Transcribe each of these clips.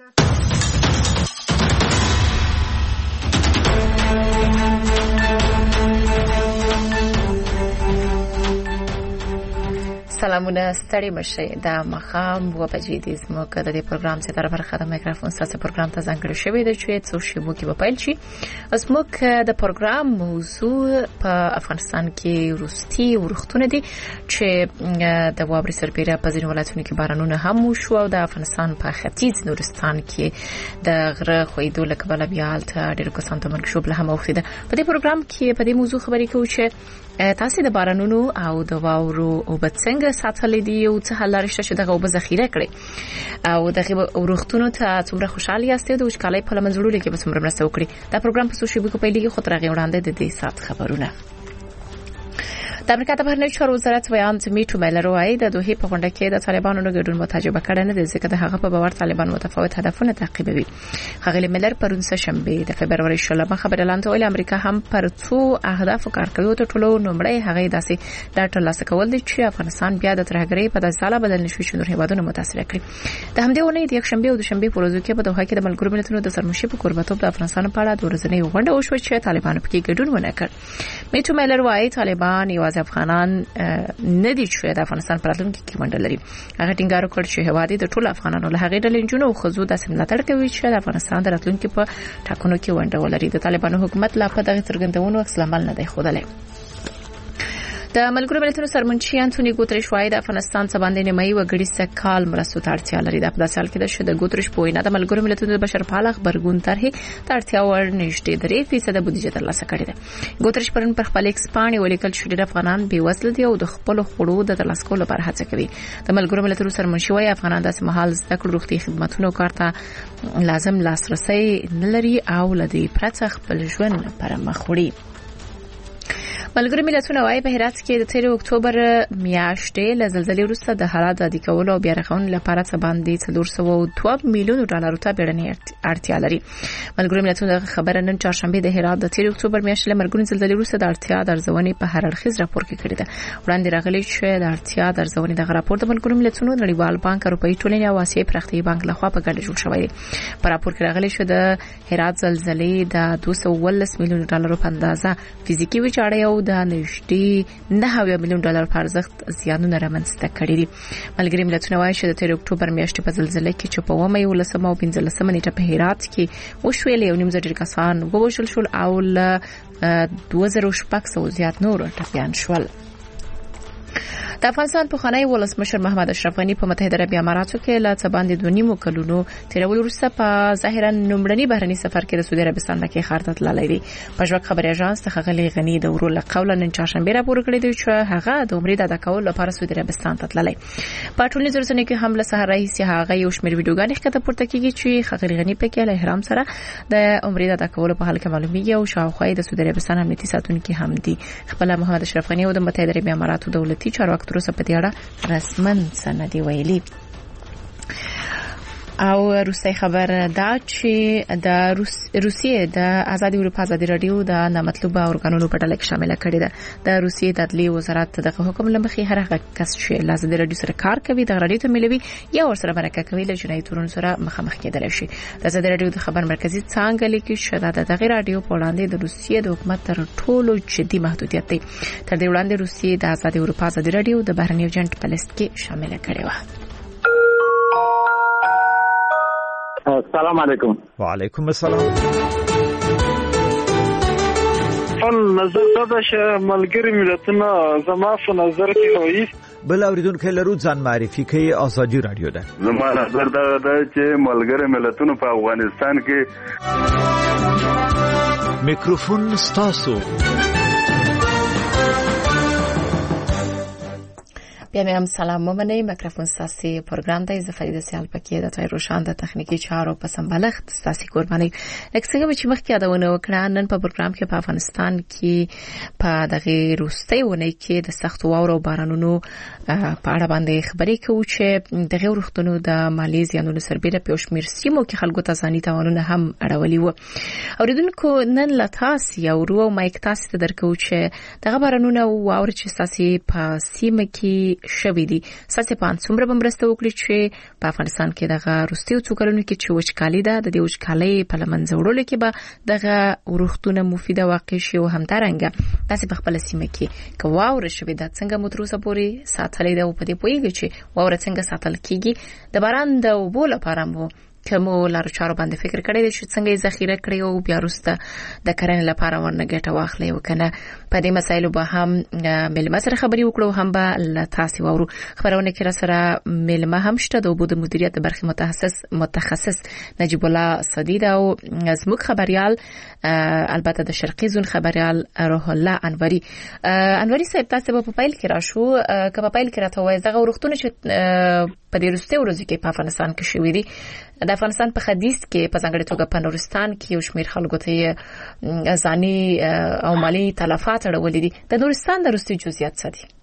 سلامونه ستړي مشه د مخام و بجیدي زموږ د پروګرام څخه تر برخه د میکروفون ساسه پروګرام ته ځانګړی شوی دی چې څو شی مو کې په پیل شي زموږ د پروګرام موضوع په افغانستان کې وروستي ورختونه دي چې د واوري سربېره په ځینو ولایتونو کې بارانونه هم وشو او د افغانستان په ختیځ نورستان کې د غره خویدو لکبل بیا حالت ډېر کسان ته مرګ شوبله هم اوخته په دې پروګرام کې په دې موضوع خبرې کوو چې تاسو د بارانونو او د واورو او بڅنګ ساتلې دي او څه حل لري چې دغه وب ذخیره کړي او دغه ورختونو ته څومره خوشاله یاستئ د وشکالۍ په لمنځړو کې به څومره مرسته وکړي دا پروګرام په سوشل میډیا په پیلګي خو ترغه وړاندې د دې سات خبرونه د امریکا د بهرنیو چارو وزارت ویان میټو میلر وايي د دوه په غونډه کې د طالبانو نه ګډون متجربه کړي نه دي ځکه د هغه په باور طالبان متفاوت هدفونه تعقیبوي هغه میلر پرون سه شنبه د فبرवरी 16 خبر اعلان کړ امریکا هم پر څو اهداف کار کوي او ټولو نمبرې هغه داسې د ترلاسه کول دي چې افغانستان بیا د ترهګرۍ په دځاله بدل نشوي چې نور هیوادونه متاثر کړي د همدې ونې د یک شنبه او د شنبه په ورځو کې په دوحه کې د ملګرو ملتونو د سرمشي په قربتوب د افغانستان په اړه د ورځنۍ غونډه وشو چې طالبان په کې ګډون ونه کړ میټو میلر وايي طالبان یوازې افغانان ندي چې د افغانستان پر راتلونکي کې منډه لري هغه ټینګار وکړ چې هوادي د ټولو افغانانو له هغې ډلې جنونو او خزو د سملاتړ کوي چې د افغانستان د راتلونکي په ټاکنو کې ونډه ولري د طالبانو حکومت لا په دغه څرګندونو عکس العمل نه دی ښودلی د ملګرو ملتونو سرمنشي انټونی ګوتریش وايي د افغانستان څخه باندې نیمایي وګړي سکهال مرستو ته اړتیا لري د په سال کې د شد ګوتریش په وینا د ملګرو ملتونو د بشرپاله خبرګون طرحې ته اړتیا ور نږدې 3% بودیجه ترلاسه کړې ده ګوتریش پرون پر خپل ایکس باندې ولیکل چې ډېر افغانان بې وسله دي او د خپل خړو د ترلاسه کولو لپاره هڅه کوي د ملګرو ملتونو سرمنشي وايي افغانان د سمحال زده کړو روغتي خدماتونو کارته لازم لاسرسي نه لري او لدی پرڅ خپل ژوند پر مخ وړي ملګری ملتونه وايي په هرات کې د 13 اکتوبر میاشتې له زلزلې وروسته د حالات د کولو او بیا رغونې لپاره څه باندې 402 میلیون ډالر ته بیړنۍ اړتیا لري ملګری ملتونه خبره نن چهارشنبه د هرات د 13 اکتوبر میاشتې له مرګونې زلزلې وروسته د اړتیا درځونې په هر اړخیز راپور کې کړی ده وړاندې راغلی چې د اړتیا درځونې د راپور د ملګری ملتونو نړیوال بانک اروپאי ټولنې او آسیایي پراختیایي بانک لخوا په ګډه جوړ شوی دی په راپور کې راغلی چې د هرات زلزلې د 219 میلیون ډالر په اندازه فزیکی ویجاړی او د نږدې 9 میلیون ډالر په ارزښت زیانونه رامنځته کړي دي ملګری ملتونه وايي چې د 13 اکتوبر میاشتې په زلزلې کې چې په 15 او 15 نیټه په هرات کې وشوې له 9 کسان ووژل شول او له 2600 زیات نور ټپيان شول د افغانستان په خاني ولسمشر محمد اشرف غنی په متحده عربی اماراتو کې لا څه باندې 2.5 کلونو تیرول وروسته په ظاهرا نومړنی بهرني سفر کې د سعودي عربستان کې خارطه تللی دی په ژوند خبري اژانس ته غلي غنی د ورول قول نن چهارشنبه راپور کړی دی چې هغه د عمرې د ادا کول لپاره سعودي عربستان ته تللی په ټولنیزو رسنیو کې هم له سحر رئیس هغه یو شمېر ویډیوګانې ښکته پورته کیږي چې غلي غنی په کې له احرام سره د عمرې د ادا کول په حال کې معلومیږي او شاوخوا د سعودي عربستان امنیتي ساتونکو هم دي خپل محمد اشرف غنی او د متحده عربی اماراتو دولتي چارواکو تر اوسه په دې اړه رسمن سندي ویلي او روسي خبر دا چې د روسیې د آزادي اروپا آزادي رادیو د نامطلوبه اورګانونو په ډله کې شامل کړي ده د روسیې د عدلي وزارت د حکم لمخې هر هغه کس چې له آزادي رادیو سره کار کوي د رادیو ته ملوي یا ور سره مرکه کوي له جنایي تورونو سره مخامخ کېدل شي د آزادي رادیو د خبر مرکزی څنګه لیکي چې د دغه رادیو په وړاندې د روسیې د حکومت تر ټولو جدي محدودیت دی تر دې وړاندې روسیې د آزادي اروپا آزادي رادیو د بهرنیو ایجنټ په لیست کې شامل کړي و السلام علیکم وعلیکم السلام نظر دا چې ملګری ملتونه زما په نظر کې وایي بل اوریدونکو لرو ځان معرفي کوي آزادي رادیو ده زما نظر دا چې ملګری ملتونه په افغانستان کې میکروفون ستاسو بیا هم سلام ممنه میکروفون ساسی پروگرام ده زفید سیال پکیه د تای روشان د تخنیکی چارو په سمبالښت ساسی قرباني لکه چې مخکې یادونه وکړه نن په پروګرام کې په افغانستان کې په دغه روستي ونه کې د سخت واورو بارانونو په اړه باندې خبرې کوي چې دغه ورختونو د مالیزیا نو سربېره په شمیر سیمو کې خلکو ته ځاني تاوانونه هم اړولي وو اوریدونکو نن لتاس یو ورو مایک تاسو ته درکو چې دغه بارانونه واور چې ساسي په سیمه کې شوې دي. ساسې پان څومره بمرسته وکړي چې په افغانستان کې دغه روستي څو کلونو کې چې وچکالي ده د دې وچکالۍ په لمنځه وړلو کې به دغه ورښتونه مفیده واقع شي او همدارنګه تاسو په خپل سیمه کې کواور شوې ده څنګه متروسه پوري ساتلې ده او په دې پوهیږي چې واور څنګه ساتل کیږي د باران د اوبو لپاره مو کومو لارو چارو باندې فکر کړی دی چې څنګه یې ذخیره کړی او بیا وروسته د کرنې لپاره ورنه ګټه واخلي او کنه په دې مسایلو به هم ملمه سره خبرې وکړو هم به تاسو وورو خبرونه کې را سره ملمه هم شته د اوبو د مدیریت برخې متخصص نجیب الله صدید او زموږ خبريال البته د شرقي زون خبريال روح الله انوري صاحب تاسو په پایل کې راشو که په پایل کې راته وایي دغه ورښتونه چې په دې وروستي ورځو کې په افغانستان کې شوې دي د افغانستان په ختیځ کې په ځانګړي توګه په نورستان کې یو شمېر خلکو ته ځاني او مالي تلفات اړولې دي د نورستان د وروستي جزئیات څه دي؟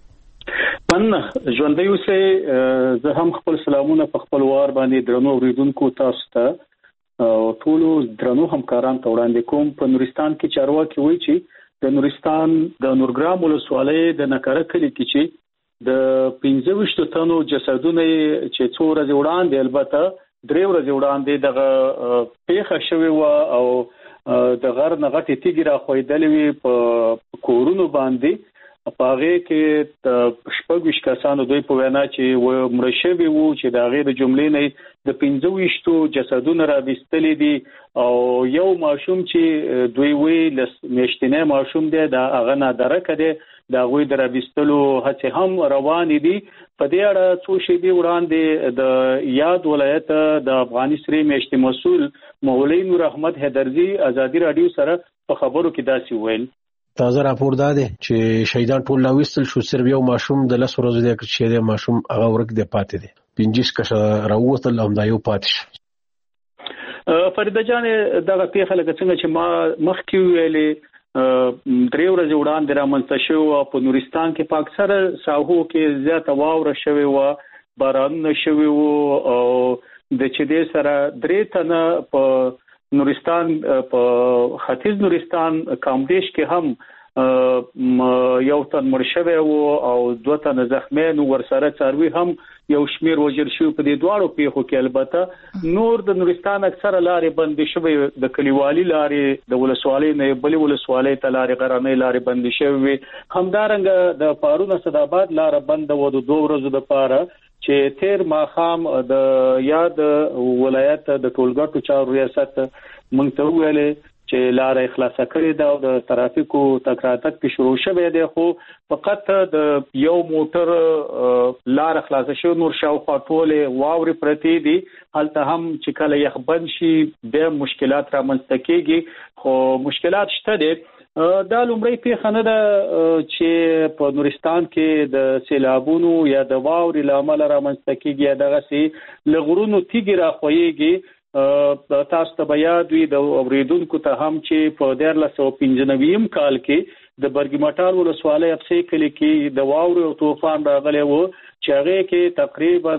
ژوندۍ اوسئ. زه هم خپل سلامونه په خپل وار باندې درنو اوریدونکو تاسو ته او ټولو درنو همکاران ته وړاندې کوم. په نورستان کې چارواکي وایي چې د نورستان د نورګرام ولسوالۍ د نکره کلي کې چې د 15 تنو جسدونه چې څو ورځې وړاندې البته 3 ورځې وړاندې دغه پیښه شوې و او د غر نغټي تیګي را خویدلې وي په کورونو باندې په هغه کې شپږ کسانو دوی په وینا چې مرشبي وو چې د غیر جملې نه د 15 جسدونه را وستلې دي او یو ماشوم چې دوی وی لسمیشتنه ماشوم دی د هغه نه درکه دی دا غوي درابستلو هڅه هم روان دي. په دې اړه څو شېبې وړاندې د یاد ولایت د افغاني سری میشتي مسؤل مولوی نور احمد حیدرزي ازادي رادیو سره په خبرو کې داسې ویل. تازه راپور ده چې شهیدان ټول لاوستل شو، صرف یو ماشوم د 10 ورځې د چې ماشوم هغه ورک دی پاتې دي 15 کسه راووتل هم دا یو پاتې شو. فريده جان دغه پیښه لکه څنګه چې ما مخکې ویلې 3 ورځې وړاندې رامنځته شو په نورستان کې په اکثره ساحو کې زیاته واوره شوې و باران شوې و او د چې دې سره 3 تنه په نورستان په ختیځ نورستان کامدیش کې هم یو تن مړ شوی او 2 تن زخمی نو ورسره څاروي هم یو شمیر وجر شو. په دې دواړو پیښو کې البته نور د نورستان اکثره لارې بندې شوې د کلیوالي لارې د ولسوالۍ نه بلې ولسوالۍ ته لارې غرانې لارې بندې شوې. همدارنګه د پارون اسداباد لار بند و د 2 ورځو لپاره چې تیر ماخام د یاد ولایت د ټولګټو چارو ریاست مونږ ته ویلې چې لار اخلاص کړې ده او د ترافیکو تکراتک په شروع شوه دی خو فقط د یو موټر لار اخلاص شو نور شاوخوا ټوله واوري پرتی دي هلته هم چې کله یخ بند شي د مشکلات را منځته کېږي خو مشکلات شته دي. دا لومړی پیښه نه ده چې په نورستان کې د سیلابونو یا د واوري لامل را منځته کېږي دغه سي لغړونو تیګي را خوېږي. تاسو ته بیا دوی د اوریدونکو ته هم چې په 1995 کال کې د برګمټال ولسوالۍ افسې کلی کې د واوري او طوفان راغلی و چې هغه کې تقریبا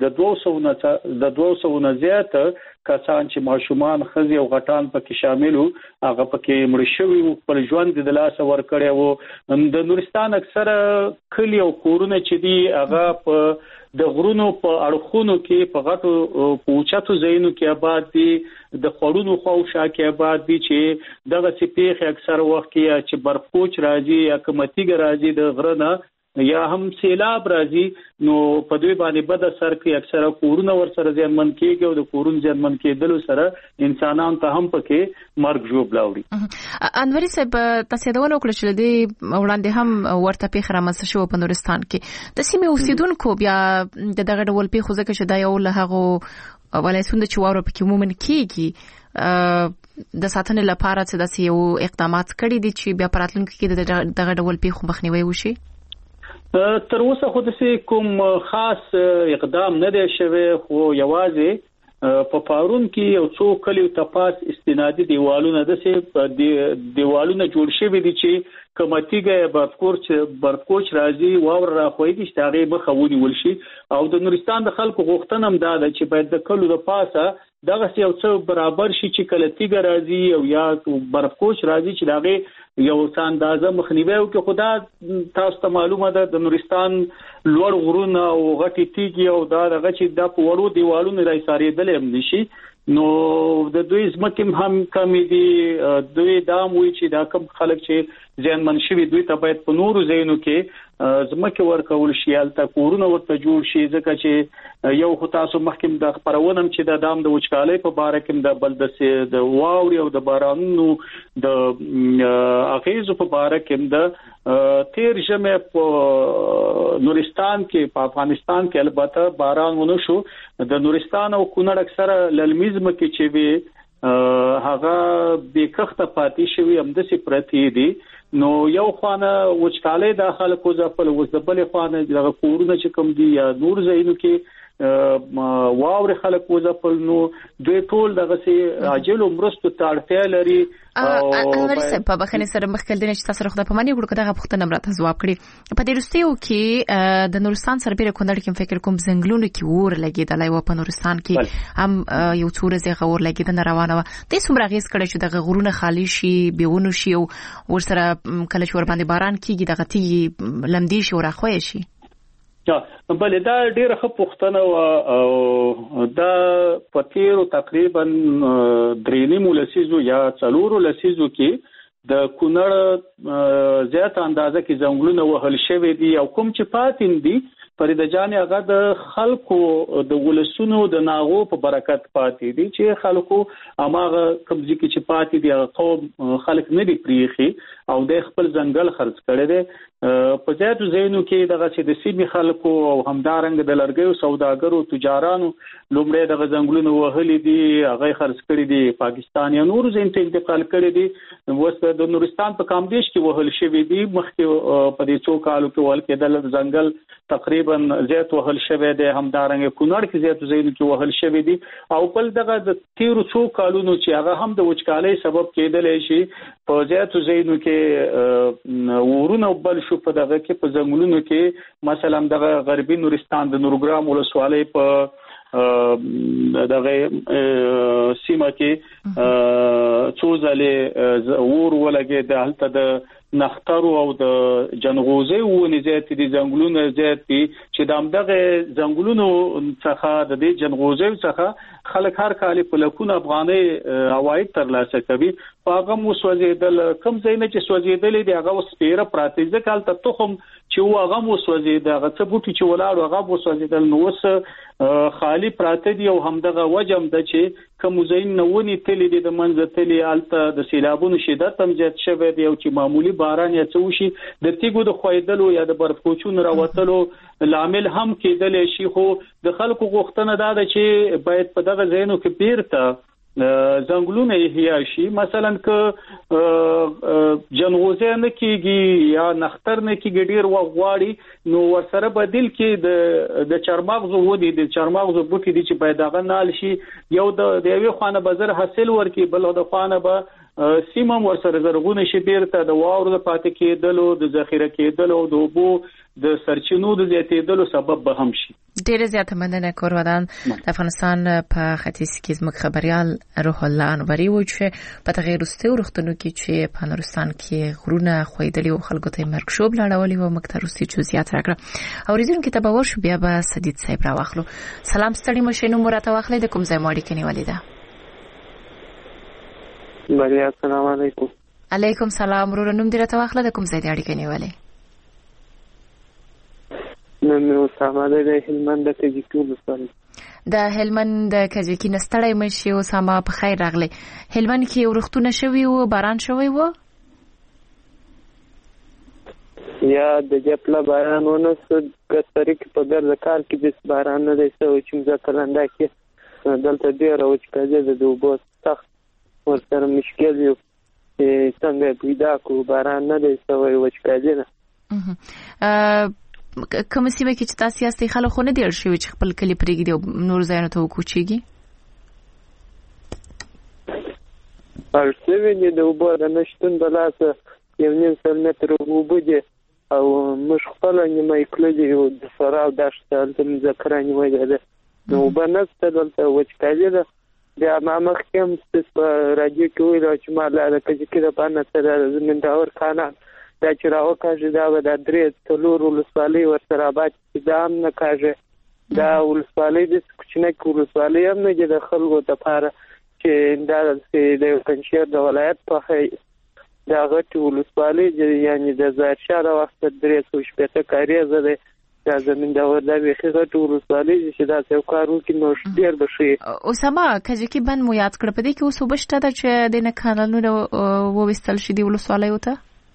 د 200 نه زیات کسان چې ماشومان خزي او غټان پکې شامل وو هغه پکې مړ شوي وو پر ژوند د لاس ور کړی وو. د نورستان اکثره کلی او کورونه چې دي هغه په د غرونو په اړخونو کې په غټو پوچاتو ځایونو کې آباد دي د خورونو خوشا کې آباد دي چې دغه سپیخ اکثر وخت کې چې برفوچ راځي یا کمتیګ راځي د غرنه یا هم سیلاب راځي نو په دوی باندې بد اثر کوي اکثره کورونه ور سره ځمن کېږي او د کورون ځمن کېدل سره انسانان ته هم پکې مرګ جوړ لاوړي. انوري صاحب تاسو دا ونوکل چې د وړاندې هم ورته پیښه رامنځته شو په نورستان کې د سیمې اوسیدونکو بیا دغه ډول پیښه ځکه چې دا یو له هغه ولایتونو چې واوره پکې عموما کېږي د ساتنې لپاره څه داسې یو اقدامات کړي دي چې بیا پراتلونکو کې دغه ډول پیښو مخنیوي وشي. تر اوسه خو د کوم خاص اقدام نه دی شوی خو یوازې په پارون کې یو څو کلیو تپاس استنادي دیوالونه دیوالونه جوړ شوي دي چې کمتیګه برفکوچ راځي واور راخوي چې هغه مخاوني ولشي او د نورستان د خلکو غوښتنه هم ده چې باید د کلو د پاسه دغه یو څه برابر شي چې کله تیګ راځي او یا برفکوش راځي چې دغه یو اندازه مخنیوي او کې خدا تاسو ته معلومه ده د نورستان لوړ غرونه او غټي تیګي او دغه چې د پوړو دیوالونو راځارېدل هم نشي نو د دوی زمکم هم کمی دي دوی داموي چې دا کم خلک چې ځان منشوي دوی ته باید په نورو ځایونو کې زمکه ورکول شي الته کورونه ورته جوړ شي ځکه چې یو خاصو محکم د خبرونم چې د دام د وچکالۍ په باره کې د بلدسه د واوري او د بارانونو د اغیزو په باره کې د تیر جمع په نورستان کې په افغانستان کې البته باران ونه شو د نورستان او کونړ اکثره للمیزم کې چې وی هغه به کخته پاتې شوی هم د سپرتی دي نو یو خوانه وچکالۍ د خلکو ځپل وځبل خوانه د کورونه چې کوم دي یا نور زینو کې واور خلک وځپل نو دوی ټول دغه سي عاجل مرستو ته اړتیا لري او په بخنه سره مخکې د نشي تاسو خدای په معنی ګورو کده پښتنه مرته جواب کړي په دې رستیو کې د نورستان سره بیره کندړ کې فکر کوم زنګلونو کې ور لګیدلای و په نورستان کې هم یو څور زه غور لګیدنه روانه و د څومره غیس کړي چې د غرونه خالی شي بیونه شي او ور سره کله چې ور باندې باران کیږي دغه تی لمدي شي او راخوي شي بل دا ډیره ښه پوښتنه او دا پتیرو تقریبا 3 لسیزو یا 4 لسیزو کې د کونړ زیات اندازه کې ځنګلونه وهل شوی دي او کوم چې پاتین دي فرید جان هغه د خلکو د ولسونو د ناغو په برکت پاتې دي چې خلکو اماغه کمزې کې چې پاتې دي هغه خلک نه دي پریخي او د خپل ځنګل خرڅ کړي دي په ځاتو زینو کې دغه چې د سیمې خلکو او همدارنګ د لرګیو سوداګرو تجارانو لومړی دغه ځنګلونو وهلي دي هغه خرڅ کړي دي پاکستان یا نور زین ته انتقال کړي دي وسه د نورستان په کامدیش کې وهل شوی دي مخکې په دې څو کالو کې ول کېدل ځنګل تقریبا زیات وهل شوی دی همدارنګ کونړ کې زیات زینو کې وهل شوی دي او بل دغه د 13 کالونو چې هغه هم د وچکالۍ سبب کېدل شي په زیات زینو کې ورونه بل شو په دغه کې په ځنګلونو کې مثلا دغه غربي نورستان د نورګرام ولسوالۍ په دغه سیمه کې څو ځله ور ولګي د هلته د نخترو او د جنغوزي ونې زیات دي ځنګلونه زیات دي چې د همدغه ځنګلونو څخه د دې جنغوزي څخه خلک هر کال په لکونه افغاني عواید ترلاسه کوي هغه مو سوځیدل کم ځای نه چې سوځیدل دي هغه سپیره پراتیزه کال ته تخم چې هغه مو سوځید هغه څه بوټي چې ولاړ هغه مو سوځیدل نو وس خالی پراته دي او همدغه وجم د چې کوم زین نونی تلې دي د منځ تلې الته د سیلابونو شدت هم زیات شوی دی او چې معمولی باران یا څه وشي د تیګو د خویدلو یا د برفکوچونو راوتلو لامل هم کېدل شي خو د خلکو غوښتنه ده چې باید په دغه ځینو کې بیرته ځنګلونه احیا شي مثلا ک جنغوزه نه کیږي یا نختر نه کیږي ډیر وغواړي نو ورسره بدیل کې د چرماغزو ودی د چرماغزو بوټي دي چې باید هغه نال شي یو د یوې خانه بازار حاصل ورکي بل د خانه به سیمم ورسره زرغونه شي بیرته د واورو د پاتې کېدلو د ذخیره کېدلو د اوبو د سرچینو د زیاتېدلو سبب به هم شي. ډېر زیات مننه کورودان د افغانستان په ختیځ کې زموږ خبريال روح الله انوري و چې په تغیر واستو وروختونو کې چې په نورستان کې غرونه خویدلي او خلکو ته مرګ شوب لاړولي و مکتروسي جزئیات راکړه او ریزون کې تباور شو بیا به سدید صاحب را واخلو. سلام ستړي مشینو مرته واخلې د کوم ځای ماړي کې نیولې ده. بله السلام علیکم. علیکم سلام ورور نوم دې راته واخله د کوم ځای اړیکه نیولې؟ نن اسامه د هلمند د کجکی ولسوالۍ. د هلمند د کجکی نستړی مشي اسامه په خیر راغلی. هلمند کې ورختونه شوی و باران شوی و؟ یا د جپلا باران ونه سود کترک په ګرځ کال کې د باران نه دی سو چې ځکه لنده کې دلته ډیر وچکاله د دوبو سخت ورسره مشکل یو چې څنګه پیدا کو باران نه دی سو وچکاله نه کوم سیمه کې چې تاسو یاستئ خلک خو نه دی شوی چې خپل کلی پرېږدي او نور ځایونو ته وکوچیږي؟ ارسوینې د اوبو د نشتون د لاسه 1.5 متر اوبه دي او موږ خپل نیمه کلی یو د سراو دشت د مذکره نیولې ده نو اوبه نشته دلته وچکالي ده بیا ما مخکې هم په راډیو کې ویل چې ما لا د کجکي د پانه سره زمینداور کانال دا چې راوکاږي دا به د 3 ولسوالۍ ورسره آباد چې دا هم نه کاږي دا ولسوالۍ د کوچنۍ ولسوالۍ هم نه د خلکو لپاره چې دا د پنځیر د ولایت په دا غټي ولسوالۍ یعنی د ظاهرشاه د وخت 360 کاری زده دا زمینداور د ویخي غټي ولسوالۍ چې دا یو کارو کې نو ډیر بشي اوسما کجکي بند مو یاد کړ په دې کې اوس وبشته دا چې د نه قانونو ووستل شي د ولسوالۍ وته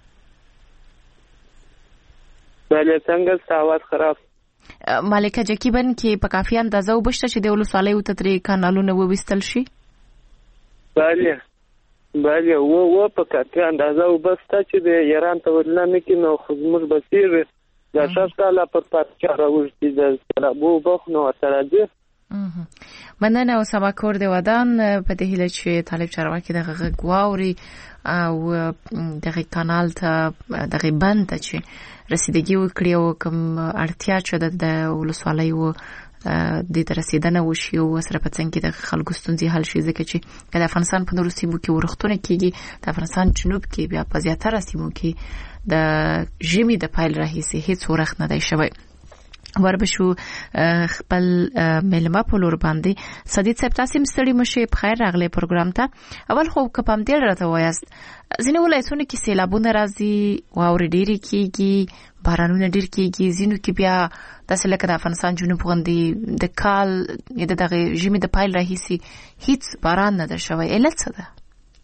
بله څنګه ساوات خراب مالک کجکي بند کې په کافي اندازه وبشته چې د ولسوالۍ وته ترې قانونو ووستل شي بله په کافي اندازه وبسته چې د ایران ته ولنه کې نو خدمت بصیر دا شاله پر پاتچا راوځي د سلابو بخنو ترځي مننه او سبا کور دی ودان په دې هله چې طالب چارواکي دغه غواوري او دغه کانال ته دغه بند ته چې رسیدګي وکړي او کوم اړتیا چې د ولسوالۍ و د رسیدنه وشي او سره په څنګه د خلکو ستونزې حل شي ځکه چې د افغانستان په نورو سیمو کې ورختونه کیږي د افغانستان جنوب کې بیا په زیاتره سیمو کې د ژمي د پایل راهیسي هیڅ ورخ نه دی شوی وربشو خپل ملما په لور باندې صدیق صاحب تاسو مستړي مشه په خیر راغله پروګرام ته اول خو کپم دې راته وایست ځینې ولایتونه کې سیلابونه راځي واوري ډېری کیږي بارانونه ډېر کیږي ځینو کې بیا تاسو لکه د افغانستان جنوب غوندي د کال دغه ژمي د پایل راهیسي هیڅ باران نه شوی علت څه ده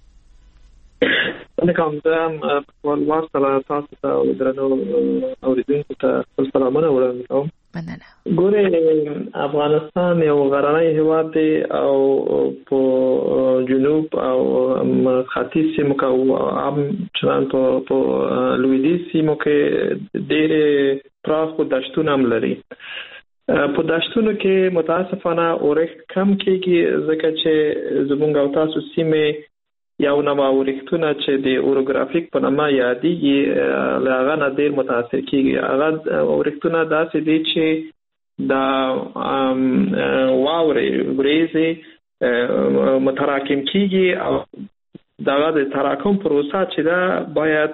کوم دام ولوار سره تاسو ته درنو اوریدونکو ته سلامونه وړاندې کوم مننه ګوره افغانستان یو غرنی هیواد دی او په جنوب او ختیځ سیمو کې او چنان په لویدیځ سیمو کې ډېر پراخ دشتونه هم لري په دشتونو کې متاسفانه اورښت کم کېږي ځکه چې زمونږ او تاسو سیمه یو نوو ورښتونه چې د اورګرافیک په نامه یادېږي هغه نه ډېر متاثر کېږي هغه ورښتونه داسې دي چې د واورې ورېځې متراکم کېږي او دغه د تراکم پروسه چې دا باید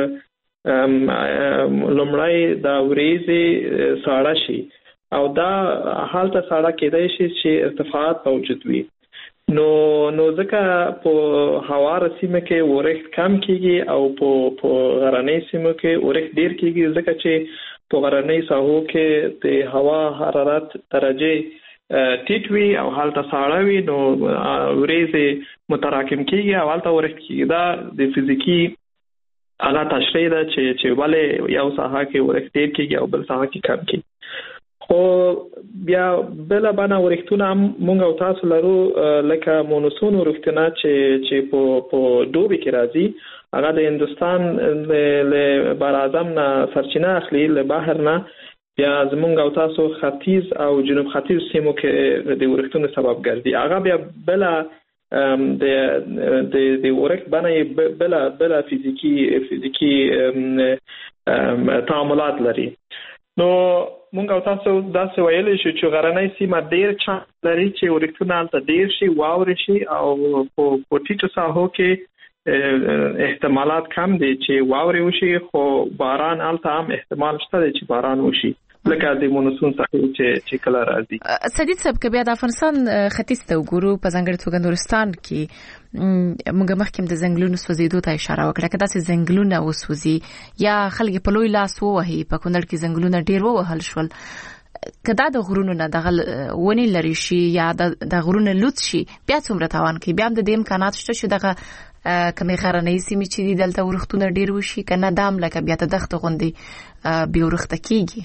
لومړی د ورېځې ساړه شي او دا حالت ساړه کېدای شي چې ارتفاعات موجود وي نو ځکه په هواره سیمه کې اورښت کم کیږي او په غرنۍ سیمه کې اورښت ډیر کیږي ځکه چې په غرنۍ ساحو کې د هوا حرارت درجه ټیټ وي او حالت ساړه وي نو ورېځې متراکم کیږي او حالت اورښت کیږي دا د فزیکی هغه تشریح ده چې ولې یو ساحه کې اورښت ډیر کیږي او بل ساحه کې کم کیږي خو بیا بل باندې ورښتونه مونږ او تاسو لرو لکه مونسون ورښتونه چې په دوبي کې راځي هغه د هندستان له بر اعظم نه سرچینه اخلي له بحر نه بیا زمونږ او تاسو ختیځ او جنوب ختیځ سیمو کې د ورښتونو سبب ګرځي هغه بیا بل د ورښت باندې بل فزیکی تعاملات لري نو مونږ او تاسو داسې ویلې شو چې غرنۍ سیمه ډېر چانس لري چې ورښتونه هلته ډېر شي واورې شي او په ټیټو ساحو کې احتمالات کم دي چې واورې وشي خو باران هلته هم احتمال شته دی چې باران وشي لکه د مونسون څخه چې کله راځي سدید صاحب که بیا د افغانستان ختیځ ته وګورو په ځانګړي توګه نورستان کې موږ مخکې د ځنګلونو سوځېدو ته اشاره وکړه که داسې ځنګلونه وسوځي یا خلک په لوی لاس ووهي په کونړ کې ځنګلونه ډېر ووهل شول که دا د غرونو نه دغه ونې لرې شي یا د غرونو لوڅ شي بیا څومره تاوان کوي بیا هم د دې امکانات شته چې دغه کمې غرنۍ سیمې چې دي دلته ورښتونه ډېر وشي که نه دام لکه بیا د دښته غوندې بې ورښته کېږي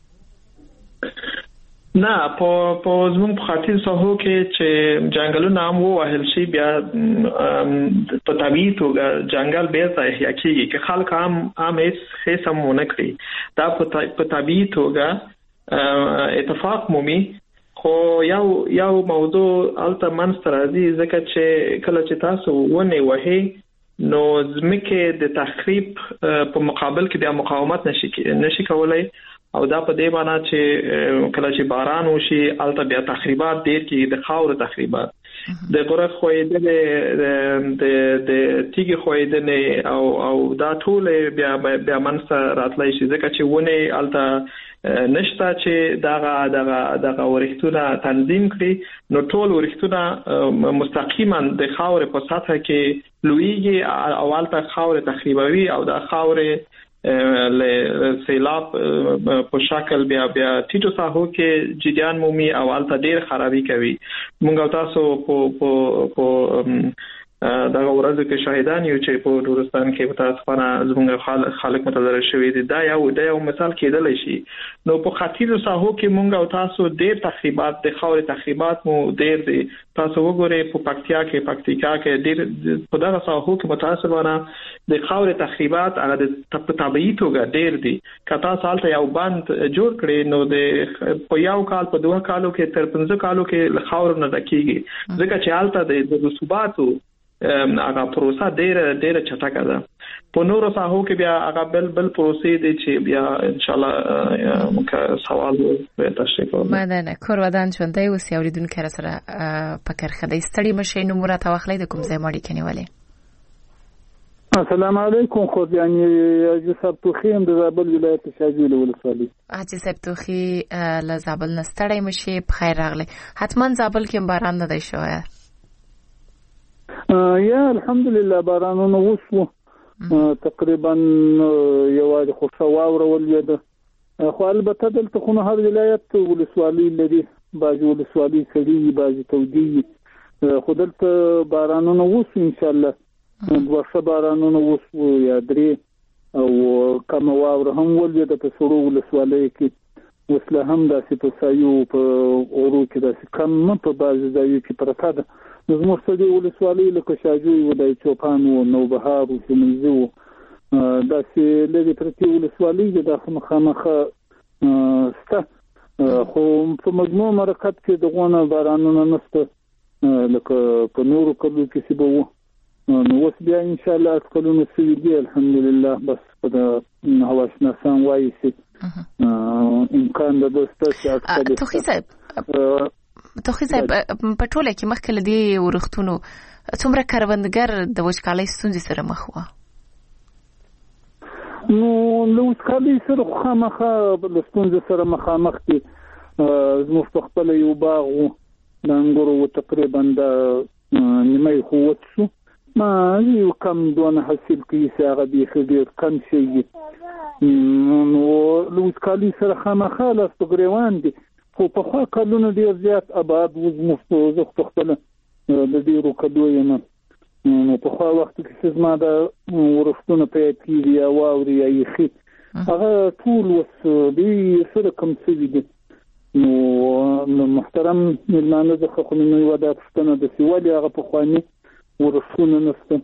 نه په زموږ په ختیځ ساحو کې چې ځنګلونه هم ووهل شي بیا په طبیعي توګه ځنګل بیرته احیا کېږي که خلک هم هیڅ هم ونه کړي دا په طبیعي توګه اتفاق مومي خو یو موضوع هلته منځته راځي ځکه چې کله چې تاسو ونې وهئ نو ځمکې د تخریب په مقابل کې بیا مقاومت نشي کولای او دا په دې معنی چې کله چې باران وشي البته بیا تخریبات ډیر کې د خاور تخریبات د غره خویدنې د تیګي خویدنې او دا ټول بیا منځ راتلای شي ځکه چې ونه الته نشته چې دغه ورښتونه تنظیم کړي نو ټول ورښتونه مستقیما د خاورې په سطح کې لویږي او الته خاورې تخریبوي او د خاورې له سیلاب په شکل بیا ټیټو ساحو کې جریان مومي او الته ډیر خرابي کوي موږ تاسو په دغه ورځ کې شاهدان یو چې په نورستان کې متاسفانه زموږ خلک متضرر شوي دي دا یو مثال کېدلی شي نو په خطیرو ساحو کې موږ او تاسو ډیر تخریبات د خاورې تخریبات مو ډیر دي تاسو وګورئ په پکتیا کې ډیر په دغه ساحو کې متاسفانه د خاورې تخریبات هغه د طبيعي توګه ډیر دي کله سالته یو بند جوړ کړي نو د په یو کال په دوه کالو کې تر 15 کالو کې خاور نه ډکیږي ځکه چې حالت د رسوباتو هغه پروسه ډیره چټکه ده په نورو ساحو کې بیا هغه بل پروسې دي چې بیا ان شاء الله موږ سوال به تشریح کوو مننه کورودان ژوندۍ اوس اوریدونکو سره پکر خدای ستړي مشه نو مرته واخلې د کوم ځای ماړي کنيواله السلام علیکم خو یعنی جسب توخیم د زابل ولایت شاجوی ولسوالۍ اجي سب توخي ل زابل نستړی مشه بخیر راغله حتما زابل کې باران نه دی شوی یا الحمدلله بارانونه وشو تقریبا یو خوشا واوره ولید خو البته دلته خو هر ولایت ولسوالۍ لري باج ولسوالۍ سړي باج تودي خو دلته بارانونه وشو ان شاء الله ورشه بارانونه وشو یا درې او کوم واوره هم ولید په سړو ولسوالۍ کې وسله هم داسې په سایو په اورو کې داسې کم په باز ځایو کې پرته ده زموږ سړي ولسوالۍ لکه شاجوی ولای چوپان او نوبهار او شمنځو داسې لږ پرتی ولسوالۍ د مخامخه سته خو په مجموع مرکز کې دغه بارانونه نشته لکه په نورو کلو کې سی بو نو اوس بیا ان شاء الله کلونه سوي الحمدلله بس په هوا شناسان وایي سي امکان د دوسته چې توخی صاحب په ټوله کې مخکله دی ورختونو څومره کروندګر د وچکالۍ ستونزې سره مخ وو نو له وچکالۍ سره خامخا د ستونزې سره مخامخ دي زموږ په خپل یو باغ و د انګورو تقریبا د نیمه قوت شو ما یو کم دونه حاصل کیسه هغه دی خبر کم شي نو له وچکالۍ سره خامخا لاس په ګریوان دي خو په خوا کلونه ډیر زیات آباد وزمو زه خپل د ډیرو کلو یم نو په خوا وخت کې زما د ورښتونو په کېږي او اوري یخي هغه ټول وس دی سره کوم څه دي نو محترم ملمانه د خو نو ودا پښتنه د سیوالي هغه په خواني ورښتونه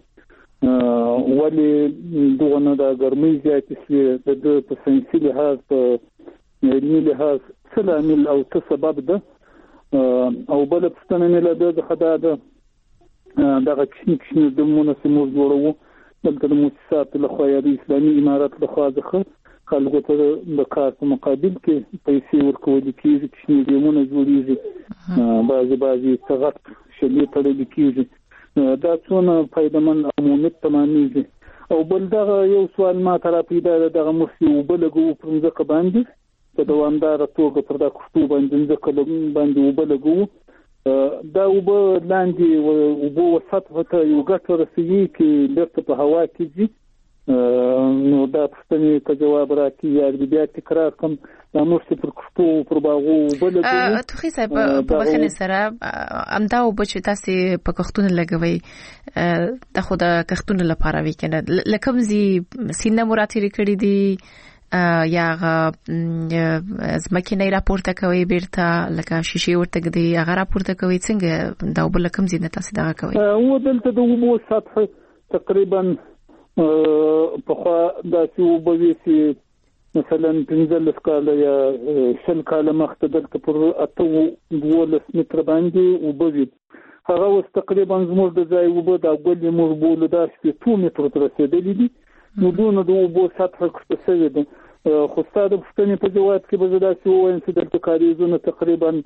نسته ولی دغه د ګرمۍ زیات شي د په سنسي لحاظ په علمي لحاظ سلامل او سبب ده او بل پښتنه نه له خدای ده دغه کښینه د مونږه جوړو دلته د مؤسسات له خوا د اسلامي امارات له خوا ځخه خلکو ته د کار په مقابل کې پیسې ورکول کېږي کښینه د مونږه جوړیږي بعضي څغت شلي تړل کېږي دا څونه فائدمن او مفید تمامېږي او بل دغه یو سوال ما تر پیدا دغه مخې وبلګو پرځکه باندې په دوامدار توګه پر دا کوټو باندې ځکه باندې وبلګو دا وب لاندې وب وسط ته یو ګټه رسېږي چې لکه په هوا کې دي نو دا پښتني ته جواب راکړي یا بیا تکرار کوم دا موږ پر کوټو پر باغو وبلګو توخی صاحب په بخنه سره امدا وبچ تاسو په کښتون لګوي د خو د کښتون لپاره وکنه لکه زی سینه مراتب کړی دي یا زمکه نه راپورته کوي بیرته لکه شیشې ورته دی هغه راپورته کوي څنګه دا وبل کوم زینه تاسو دا کوي او دلته د وبو سطح تقریبا په خوا د سیوبوي سي مثلا 15 کاله یا 10 کاله مخته دلته پر 8 متر باندې وبوي هغه اوس تقریبا زموږ د ځای وبو د ګل مور بوله د 2 متر تر رسیدلې دي نو دونه د وبو سطح کښته ده خو ستاسو په پښتني په جواب کې به زدا شو وایم چې د کاریزونو تقریبا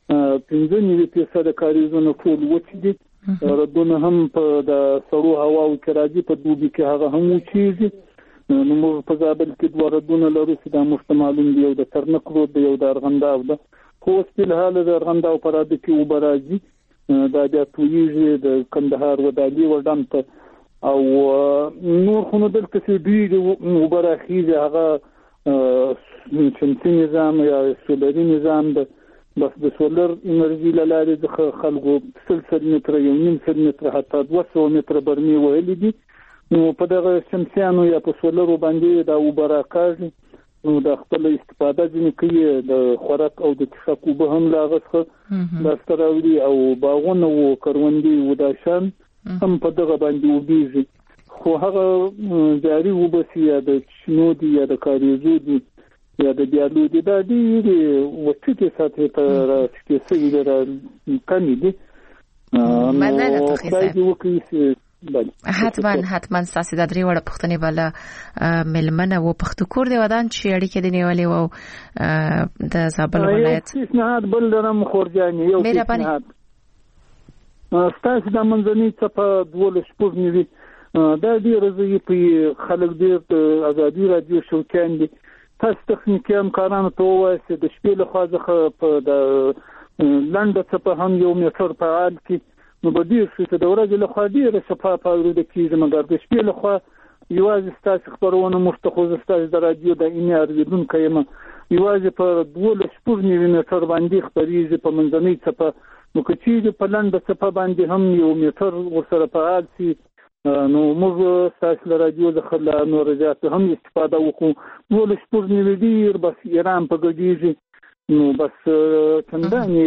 15% کاریزونه ټول وچ دي ردونه هم په د سړو هواو کې راځي په دوبي کې هغه هم وچیږي نو موږ په زابل کې دوه ردونه لرو چې دا مشتمالون دی یو د ترنک رود دی یو د ارغنداو ده خو په حال د ارغنداو پر د کې وبراځي دا بیا تویږي د کندهار ودالي وډم ته او نور خو نو دلته چې دوی وبراخیږي هغه شمسي نظام یا سولري نظام ده بس د سولر انرژي لاره د خلکو سلسل متر یو نیم سل متر حتی 200 متر برمي وهلي دي نو په دغه شمسيانو یا په سولرو باندې دا وبراکاږي نو د خپل استفاده ځنې کوي د خوراک او د څښاک وبه هم لاغسخه لاستراوي او باغونه او کروندې وداشان هم په دغه باندې وبېږي خو هغه جاري وبسي یا د شنو دي یا د کاریزو دي یا د بیالو دي دا دي وڅکه ساتي ته راځي چې سړي کمی دي مننه تخصیص حتما ساسي د درې وړه پښتنې بل ملمنه و پښتکور دی ودان چې اړیکې دی نیولې و د زابل ولایت نه بل درم خورجاني یو نه ستاسو د منځني څخه دوله شپږ نیوي دا دی رضی په خلک دې ازادي رادیو شوکان دي تاسو تخنیکی همکارانو ته وایي د شپې له خوا ځخه په د لنډه څخه هم یو میټر په حال کې نو به ډیر شي چې د ورځې له خوا ډیره شفاف اورېدل کېږي مګر د شپې له خوا یوازې ستاسو خبرونه مستخوځ ستاسو د رادیو د اینې اورېدونکو یم یوازې په 12 میټر باندې خبرېږي په منځنۍ څخه نو که چیرې په لنډه څخه باندې هم یو میټر ورسره فعال شي نو موږ ستاسو له رادیو څخه له نور زیات هم استفاده وکړو 12 میټر ډیر بس ایران په ګډیږي نو بس چندانې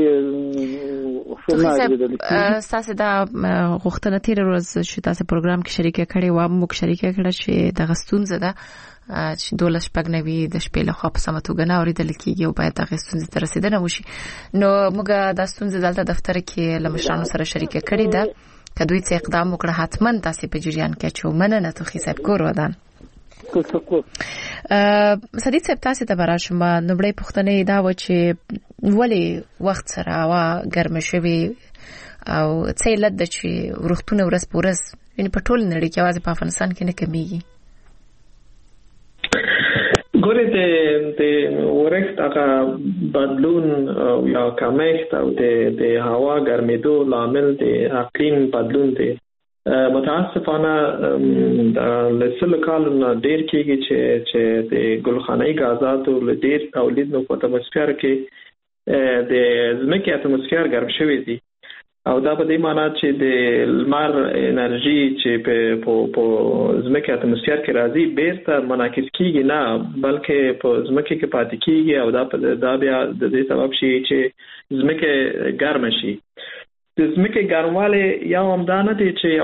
تاسو دا غوښتنه تیر ورځ چې تاسو پروګرام کې شریک کړي و موږ شریک کړه چې د غستونزه ده چې دولت شپږنوي د شپې له خوا په سمتوګه نه اوریدل کیږي او باید د غستونزه ته رسیدنه وشي نو موږ د غستونزه دلته دفتر کې لمشانو سره شریک کړي ده کدوې څه اقدام وکړه حتما تاسو په جریان کې چې مننه تو حساب کور ودان صدیق صاحب تاسو ته براشم نوبړې پښتنې دا و چې ولی وخت سره وا ګرم شوي او څه لد چې ورختونه ورس پورس یعنی په ټول نړۍ کې आवाज په افغانستان کې نه کمیږي ګوره د ورښت هغه بدلون یا کمښت او د هوا ګرمېدو لامل د اقلیم بدلون دی متاسفانه د لسل کالونو ډیر کېږي چې د ګلخانه‌ای غازاتو له ډیر تولید نو په اتموسفیر کې د ځمکې اتموسفیر ګرم شوی دی او دا په دې معنی چې د لمر انرژي چې په ځمکې اتموسفیر کې راځي بیرته منعکس کیږي نه بلکې په ځمکې کې پاتې کیږي او دا بیا د دې سبب شي چې ځمکه ګرم شي د ځمکې ګرمواله یا همدانه دي چې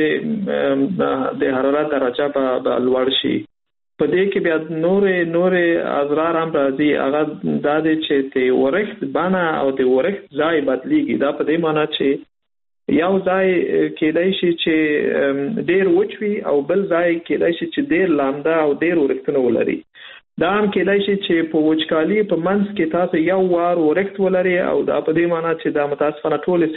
یوازې د حرارت درجه به لوړ شي په دې کې بیا نور اضرار هم راځي هغه دا دي چې د ورښت بنا او د ورښت ځای بدلیږي دا په دې معنی چې یو ځای کېدای شي چې ډیر وچوي او بل ځای کېدای شي چې ډیر لامده او ډیر ورښتونه ولري دا هم کېدای شي چې په وچکالي په منځ کې تاسو یو وار ورښت ولري او دا په دې معنی چې دا متاسفانه ټول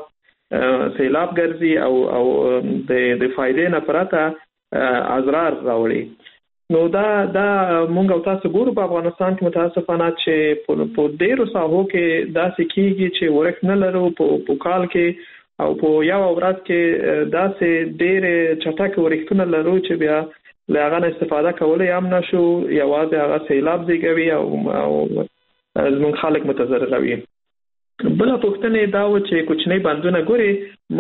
سیلاب ګرځي او د فائدې نه پرته اضرار راوړي نو دا مونږ او تاسو ګورو په افغانستان کې متاسفانه چې په ډیرو ساحو کې داسې کیږي چې ورښت نه لرو په کال کې او په یو ورځ کې داسې ډیر چټک ورښتونه لرو چې بیا لاغه استفاده کولای هم نشو یوازې هغه سیلاب دیږي او زمون خلک متضرروي بل پښتنې دا و چې کوچنی بندونه ګوري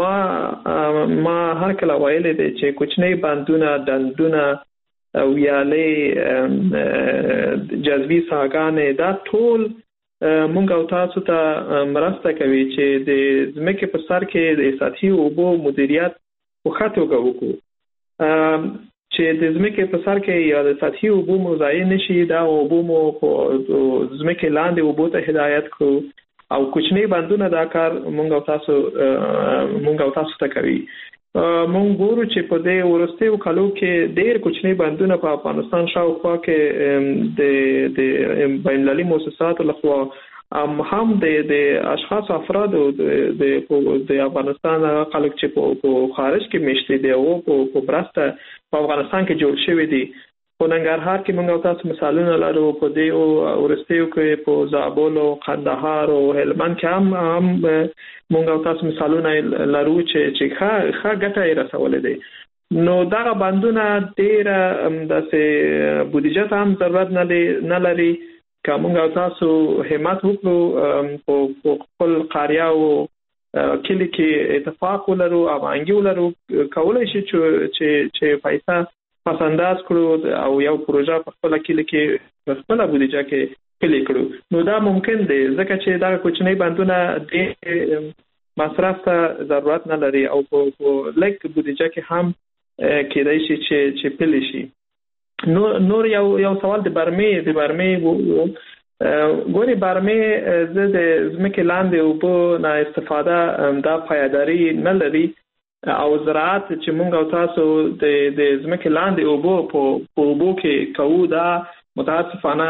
ما هر کله وایلې دي چې کوچنی بندونه دندونه او یالې جذبي ساګانې دا ټول مونږ او تاسو ته مرسته کوي چې د ځمکې په سر کې د سطحي اوبو مدیریت په خاطر وکړو چې د ځمکې په سر کې یا د سطحي اوبو مضایع نشي دا اوبو مو په ځمکې لاندې اوبو ته هدایت کړو او کوچنی بندونه دا کار مونږ او تاسو ته کوي مونږ ګورو چې په دې ورستیو کالو کې ډېر کوچنی بندونه په افغانستان شاوخوا کې د بین‌المللي مؤسساتو لخوا هم د اشخاص افرادو د افغانستان خلک چې په خارج کې مشتي دي او په برسته په افغانستان کې جوړ شوی دي. په ننګرهار کې موږ تاسو مثالونه لرو، په دې او ورستیو کې په زابل او قندهار او هلمند کې هم موږ تاسو مثالونه لرو چې ښه ګټه یې رسولې دي. نو دا بندونه ډیر داسې بودیجه هم ضرورت نه لري. کومه تاسو همت وکړو په خپل قريه او کلی کې اتفاق ولرو او انګي ولرو، کولای شي چې پیسې پس انداز کړو او یو پروژه په خپل کلی کې خپل بودیجه کې کلی کړو. نو دا ممکن دی ځکه چې دا کوچنی بندونه د مصرف ته ضرورت نه لري او په لک بودیجه کې هم کېدای شي چې پلی شي. نور یو سوال د برمې ګوري برمې د ځمکې لاندې اوبو نه استفاده دا پایداري نه لري او زراعت چې مونږ تاسو د ځمکې لاندې اوبو په اوبو کې کوو دا متاسفانه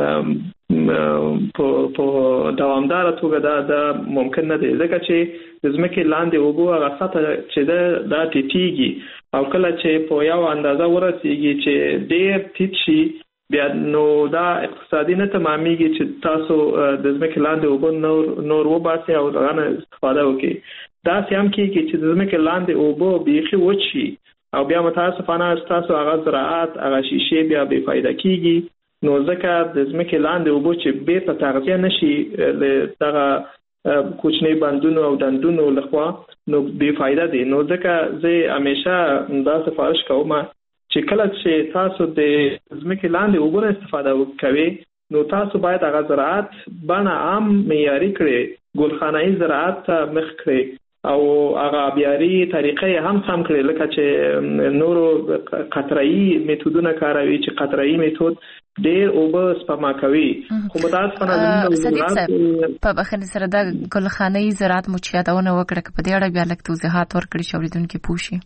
په دوامدار توګه دا ممکن نه دی ځکه چې د ځمکې لاندې اوبو هغه سطح چې دا ټیټیږي او کله چې په یو اندازه ورسیږي چې ډېر ټیټ شي بیا نو دا اقتصادي نه تمامېږي چې تاسو د ځمکې لاندې اوبو نور وباسئ او هغه نه استفاده وکړئ. دا هم کېږي چې د ځمکې لاندې اوبو بیخي وچ شي او بیا متاسفانه تاسو هغه زراعت هغه شیشې بیا بې فایده کېږي. نو ځکه د ځمکې لاندې اوبو چې بیرته تغذیه نشي له دغه کوچنی بندونو او دندونو لخوا نو بې فایده دي. نو ځکه زه همیشه دا سفارش کوم چې کله چې تاسو د ځمکې لاندې اوبو نه استفاده کوئ نو تاسو باید هغه زراعت بڼه عام معیاري کړئ، ګلخانه‌ای زراعت ته مخ کړئ او هغه بیاري طریقې هم سم کړئ لکه چې نورو قطره‌ای میتودونه کاروي چې قطره‌ای میتود ډېر اوبه سپما کوي. خو متاسفانه په بخښنې سره دا ګلخانه‌ای زراعت مو چې یادونه وکړه که په دې اړه بیا لږ توضیحات ورکړي چې اورېدونکي پوه شي.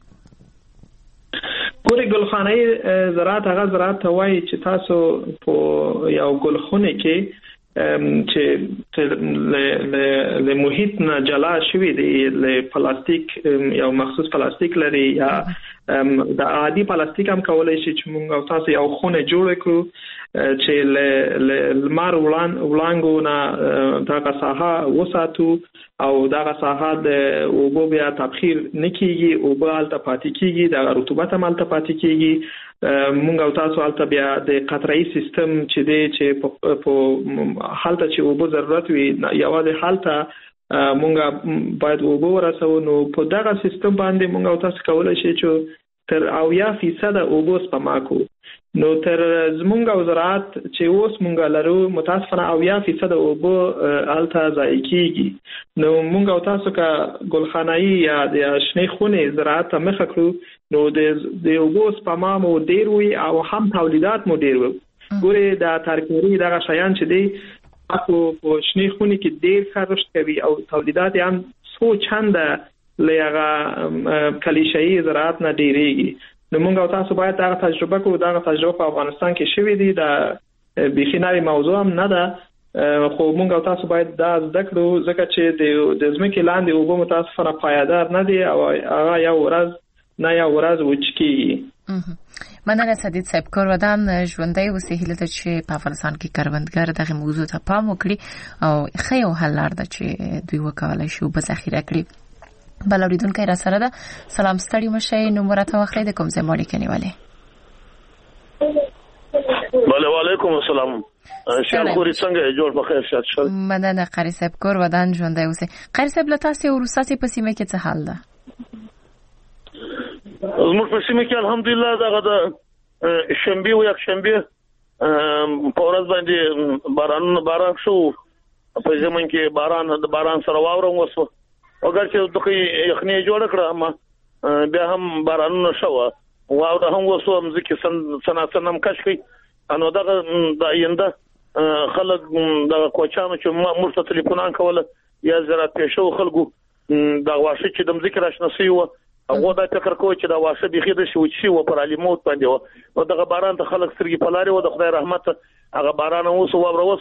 ګورې ګلخانه‌ای زراعت هغه زراعت ته وایي چې تاسو په یو ګلخونه کې چې له محیط نه جلا شوی دی له پلاستیک یو مخصوص پلاستیک لري یا د عادي پلاستیک هم کولای شي چې موږ تاسو یو خونه جوړ کړو چې له لمر وړانګو نه دغه ساحه وساتو او دغه ساحه د اوبو بیا تبخیر نکېږي، اوبه هلته پاتې کېږي، د رطوبت هم هلته پاتې کېږي. مونږ او تاسو هلته بیا د قطره‌ای سیستم چې دی چې په هلته چې اوبه ضرورت وي یوازې هلته مونږ باید اوبه ورسو. نو په دغه سیستم باندې مونږ او تاسو کولی شي چې تر 80% اوبه سپما کو. نو تر زمونږ او زراعت چې اوس مونږ لرو متاسفانه 80% اوبه هلته ضایع کېږي. نو مونږ او تاسو که ګلخانه‌ای یا د شنې خونې زراعت ته مخه کړو نو د اوبو سپما مو ډېر وي او هم تولیدات مو ډېر وي. ګورې د ترکاري دغه شیان چې دی په شنې خونې کې ډېر ښه رشد کوي او تولیدات هم څو چنده له هغه کلیشه‌ای زراعت نه ډېرېږي. نو موږ او تاسو باید دغه تجربه کوو. دغه تجربه په افغانستان کې شوې دي، د بیخي نوې موضوع هم نه ده، خو موږ او تاسو باید دا زده کړو ځکه چې د ځمکې لاندې اوبه متاسفانه پایدار نه دي او هغه یو ورځ نه یو ورځ وچ کېږي. مننه سدید صاحب. کارودان ژوندۍ اوسئ. هیله ده چې په افغانستان کې کروندګر دغه موضوع ته پام وکړي او ښه یو حل لار ده چې دوی وکولای شي اوبه ذخیره کړي. بل اوریدونکي را سره ده. سلام ستړي مشه نمبر ته واخلئ د کوم ځای مو اړیکه نیولې. بله وعلیکم السلام. شال خوري څنګه جوړ په خیر شات شل. مننه قاری صاحب. کور ودان ژوندۍ اوسئ. قاری صاحب له تاسو ورساسي په سیمه کې څه حال ده؟ زموږ په سیمه کې الحمدلله دغه د شنبه او یک شنبه په ورځ باندې باران شو. په زمون کې باران سره واورم وسو اگر چې دغه یخني جوړ کړه اما بیا هم بارانونه شو واو هم وسو مزکی سنم کش کی انو دغه د آینده خلک د کوچانو چې مرته ټلیفونان کوله یا زراعت پېښو خلکو د واشه چې د مزکی راشناسي و هغه دا فکر کوي چې دا واشه بيخي د شو چې و پر علموت باندې و دغه باران ته خلک سترګې پلاري و د خدای رحمت هغه باران وسو او وسو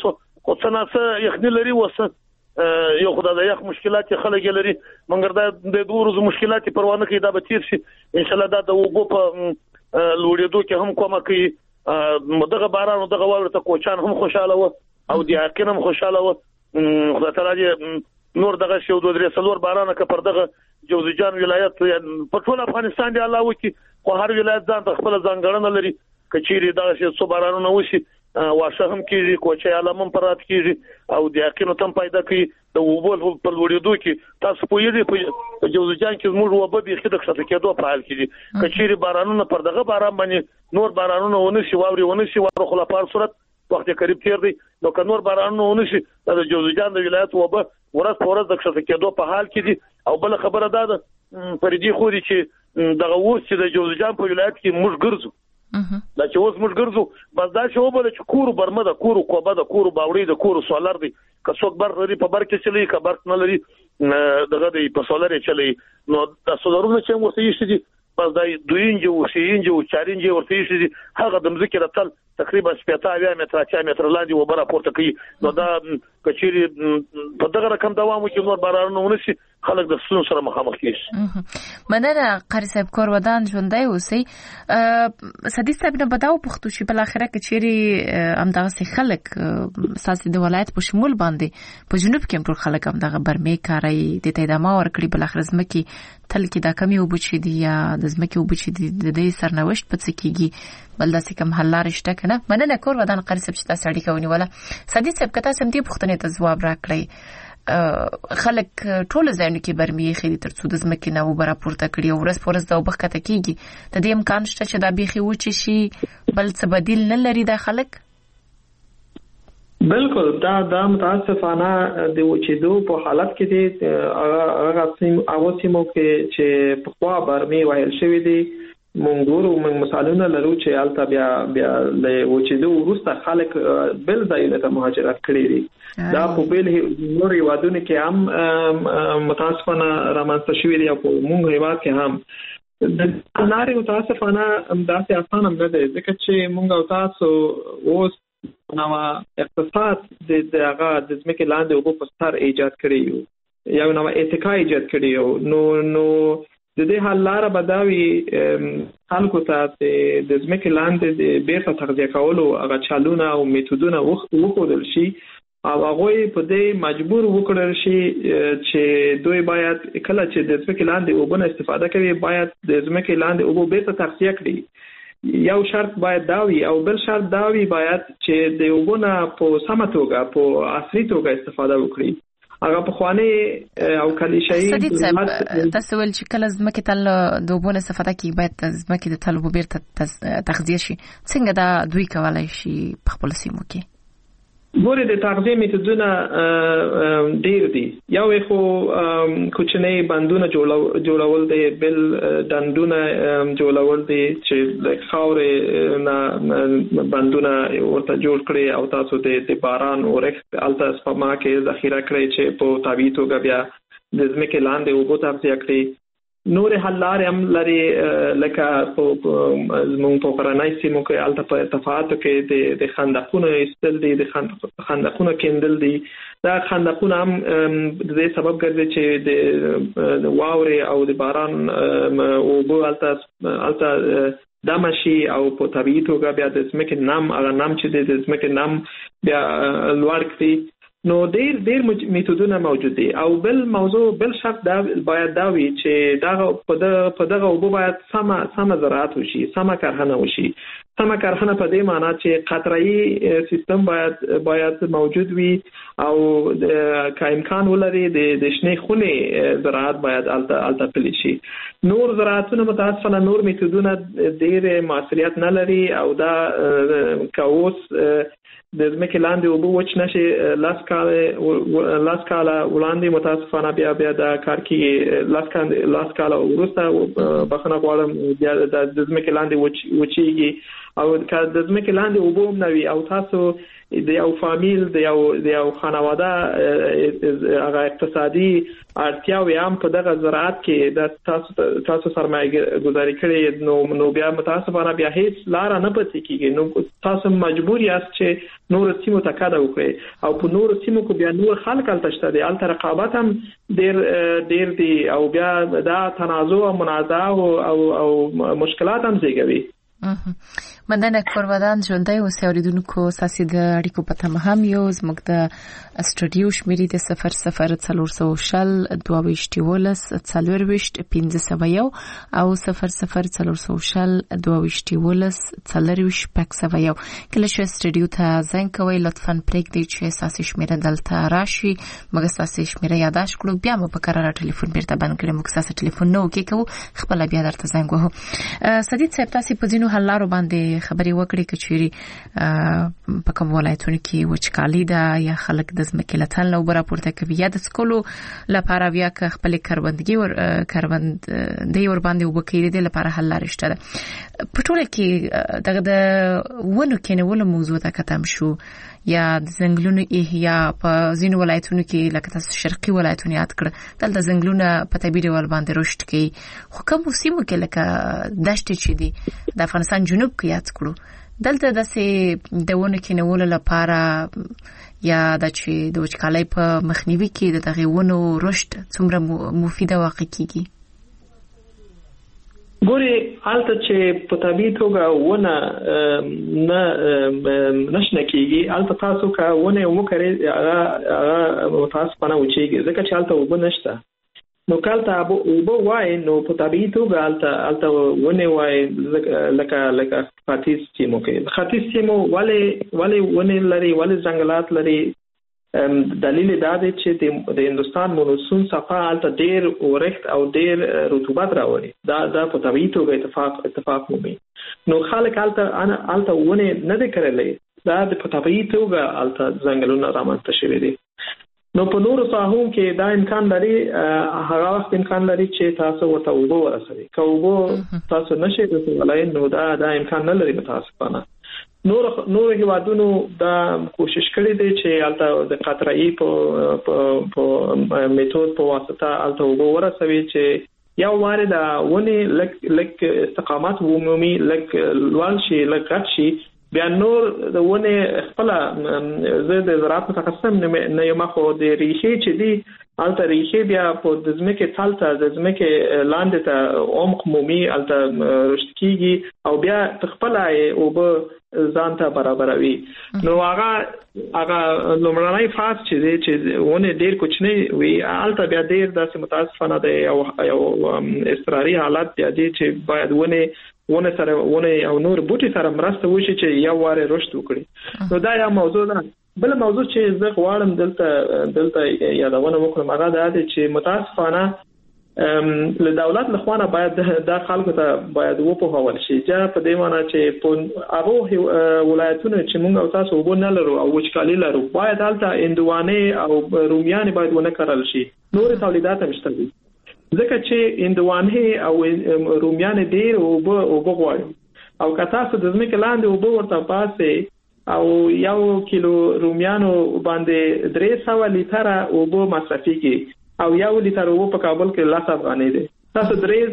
خو څنګه یخني لري وسه یو خدای د یخ مشکلات خلک لري مګر دا د دوه ورځې مشکلات پروانه کې دا به تیر شي ان شاء الله دا د وګو په لوړېدو کې هم کومه کوي دغه باران او دغه واوره ته کوچان هم خوشاله و او د حقین هم خوشاله و خدای تعالی نور دغه شی د درې سلور باران کې پر دغه جوزجان ولایت په ټول افغانستان دی الله وکي خو هر ولایت ځان خپل ځانګړنه لري کچيري دا شی څو بارانونه وشي واشه هم کیږي کوچي علامه پرات کیږي او د حقینو تم پیدا کوي د وبول په لوړېدو کې تاسو پوهیږئ په جوزجان کې موږ وبه به خدای ښه کېدو په حال کې کچيري بارانونه پر دغه باران باندې نور بارانونه ونه شي واوري ونه شي واره خلاص صورت وخت قریب تیر دی نو که نور بارانونه ونه شي د جوزجان د ولایت وبه ورځ په ورځ د ښه کېدو په حال کې دي او بل خبره ده پردي خوري چې دغه ورس چې د جوزجان په ولایت کې موږ ګرځو دا چې اوس موږ ګرځو بس دا چې وبله چې کور برمه د کور کوبه د کور باوړي د کور سولر دی که څوک بر لري په بر کې چلی که بر نه لري دغه دی په سولر چلی نو د سولرونو چې موږ یې شي بس دا 2 انچ او 3 انچ او 4 انچ ورته شي هغه د مځکې راتل تقریبا 70 متر 80 متر لاندې وبره پورته کوي نو دا کچيري په دغه رقم دوام وکړي نور بارانونه ونشي خلک د سون سره مخامخ کیږي مننه قاری صاحب کور ودان ژوندۍ اوسئ سدي صاحب نه بداو پختو شي بل اخره کچيري امدغه سي خلک ساسي د ولایت په شمول باندې په جنوب کې ټول خلک امدغه برمه کاری د تیدما ور کړی بل اخر زمکي تل کې دا کمی وبچي دي یا د زمکي وبچي دي د دې سرنوشت پڅ کیږي بل داسې کوم حل لار شته کنه مننه کور ودان قاری صاحب چې تاسو اړیکه ونیوله سدي صاحب کته سم دي پختنه ته جواب راکړی خلک ټول ځایونه کې برمي خېدي ترڅو د زمکې نه وبره پورته کړي او ورځ پورز دا وبخته کیږي د دې امکان شته چې دا بيخي وچی شي بل څه بدیل نه لري د خلک بالکل دا متاسفانه د وچېدو په حالت کې دي هغه سیمو کې چې په خوا برمي وایل شوی دي مونږ مثالونه لرو چې البته بیا له وچېدو وروسته خلک بل ځایونه ته مهاجرت کړي دي دا په بل نور یوادونه کې هم متاسفانه رامنځته شوی دی او مونږ هیواد کې هم د لارې متاسفانه داسې اسانه نه دی ځکه چې مونږ او تاسو اوس نو اقتصاد د هغه د ځمکې لاندې او په ستر ایجاد کړی یو نو اتکا ایجاد کړی نو د دې حل لار بداوي خلکو ته د ځمکې لاندې د بیرته تغذیه کولو هغه چالونه او میتودونه وکړل شي او هغه په دې مجبور وکړل شي چې دوی باید کله چې د ځمکې لاندې اوبونه استفاده کوي باید د ځمکې لاندې اوبو بیرته تغذیه کړي یو شرط باید داوي او بل شرط داوي باید چې د اوبونه په سمه توګه په عصري توګه استفاده وکړي هغه په خواني او کلیشايي تاسو ول چې کله زمکه تل د اوبونه استفاده کوي باید زمکه د تل وبیرته تغذیه شي څنګه دا دوی کولای شي په خپل سیمو کې ګوره د تغذیه میتودونه ډیر دي یو خو کوچنی بندونه جوړول دي بل دندونه جوړول دي چې د خاورې نه بندونه ورته جوړ کړي او تاسو د باران اورښت الته سپما کې ذخیره کړئ چې په طبيعي توګه بیا د ځمکې لاندې اوبو تغذیه کړي نور حل لارې هم لري لکه زموږ په قرنای سیمو کې الته په اتفاقاتو کې د خندقونو استل دي د خندقونو کېندل دي دا خندقونه هم د دې سبب ګرځي چې د واورې او د باران اوبو الته دمشي او په طبيعي توګه بیا د ځمکې نم هغه نم چې د ځمکې نم بیا لوړ کړي نو ډیر میتودونه موجود دي او بل موضوع بل شرط دا باید دا وي چې دا په دغه وبو باید سم زراعت وشي سم کرهنه وشي سم کرهنه په دې معنی چې قطره‌ای سیستم باید موجود وي او که امکان ولري د شنه خونه زراعت باید الته پلی شي نور زراعتونه متاسفانه نور میتودونه ډیر مسؤلیت نه لري او دا کاوس د ځمکې لاندې اوبه وچ نشي لاس کاله وړاندې متاسفانه بیا دا کار کوي لاس کاله وروسته بخنه غواړم بیا د ځمکې لاندې وچیږي او که د ځمکې لاندې اوبه هم نه وي او تاسو د یو فامیل د یو خانواده هغه اقتصادي اړتیاوې هم په دغه زراعت کې د تاسو سرمایه گذاري کړې نو بیا متاسفانه بیا هیڅ لار نه پاتې کیږي. نو تاسو مجبور یاست چې نور سیمو ته کډه وکړئ او په نور سیمو کې بیا نور خلک التشته دي الته رقابت هم ډیر دي او بیا دا تنازع او منازعه او مشکلات هم زیږوي. مننه کورودان ژوندۍ اوسېدونکو ساسي د اړیکو په تمه هم یو زموږ د استودیو شمیرې د 00 400 22 1501 او 00 کله چې استودیو ته زنګ کوئ لطفاً پرېږدئ چې ساسي شمیره دلته راشي موږ ساسي شمیره یاداش کړو بیا مو په قرار ټلیفون بیرته بند کړو موږ ساسي ټلیفون نو کې کوو خپل بیا درته زنګ وهو. سدید صاحب تاسو په ځینو حلارو باندې خبري وکړي کچوري په کوم ولایتونو کې وچکالي ده یا خلک د ځمکې لټن لو برا پورته کوي یا د سکولو لپاره بیا خپل کاروندګي ور باندې وبکې دي لپاره حل لريشته ده. په ټوله کې دغه د ونو کې نو موضوع ته ختم شو یا د زنګلونو احیا په ځینو ولایتونو کې لکه تاسو شرقي ولایتونه یاد کړ دلته زنګلونه په طبيعي ډول باندې رشد کوي خو کوم سیمو کې لکه دشت چې دي د افغانستان جنوب کې یاد کړو دلته د سه دونه کې نو لپاره یا د چې د وچکالۍ په مخنیوي کې د دغه ونو رشد څومره مفیده واقع کیږي. ګوري حالت چې په طبيعي توګه ونه نشنه کیږي البته تاسو کا ونه وکړي هغه متاسفانه وچیږي ځکه چې البته وب نشته نو کالته وب وای نو په طبيعي توګه البته ونه وای لکه خاطیس سیمو کې خاطیس سیمو ولې ونه لري ولې ځنګلات لري دلیل دا دی چې د هندستان مونسون څخه البته ډیر اورښت او ډیر رطوبت راوړي دا په طبيعي توګه اتفاق مومي نو خلک البته ونه نه دي کړلې دا په طبيعي توګه البته ځنګلونه رامنځته شوي دي. نو په نورو ساحو کې دا امکان لري هغه وخت امکان لري چې تاسو ورته وګو ورسوي کوو تاسو نشئ رسولای نو دا امکان نه لري متاسفانه. نور هیوادونو دا کوشش کړی دی چې البته د قطره‌ای په میتود په واسطه البته وګو ورسوي چې یو واره دا ونه لک استقامت عمومي لک لوړ شي لک غټ شي بیا نور د ونه خپل زه د زراعت متخصص نه یم خو د ریښې چې دی البته ریښې بیا په د ځمکې تالته د ځمکې لاندې ته عمق مومي البته رشد کیږي او بیا خپل او به ځانته برابروي. نو هغه لومړنی فاز چې ونه ډیر کوچنی وي البته بیا ډیر داسې متاسفانه دی او اضطراري حالت دی چې باید ونه سره ونه او نور بوټي سره مرسته وشي چې یو واره رشد وکړي. نو دا یو موضوع ده. بل موضوع چې زه غواړم دلته یادونه وکړم هغه دا دی چې متاسفانه له دولت لخوا نه باید د خلکو ته باید وپوهول شي چې په دې معنی چې په هغه ولایتونو چې موږ او تاسو وګورئ لرو او وچکالي لرو باید البته اندوانه او رومیان باید ونه کړل شي نور تولیدات هم شته ځکه چې اندوانه او رومیان ډیر او بغواړي او که تاسو د ځمکې لاندې او ورته پاسه او یو کیلو رومیانو باندې 300 لیټره او مصرفيږي او یو لیټر او په کابل کې 10 افغانۍ دي تاسو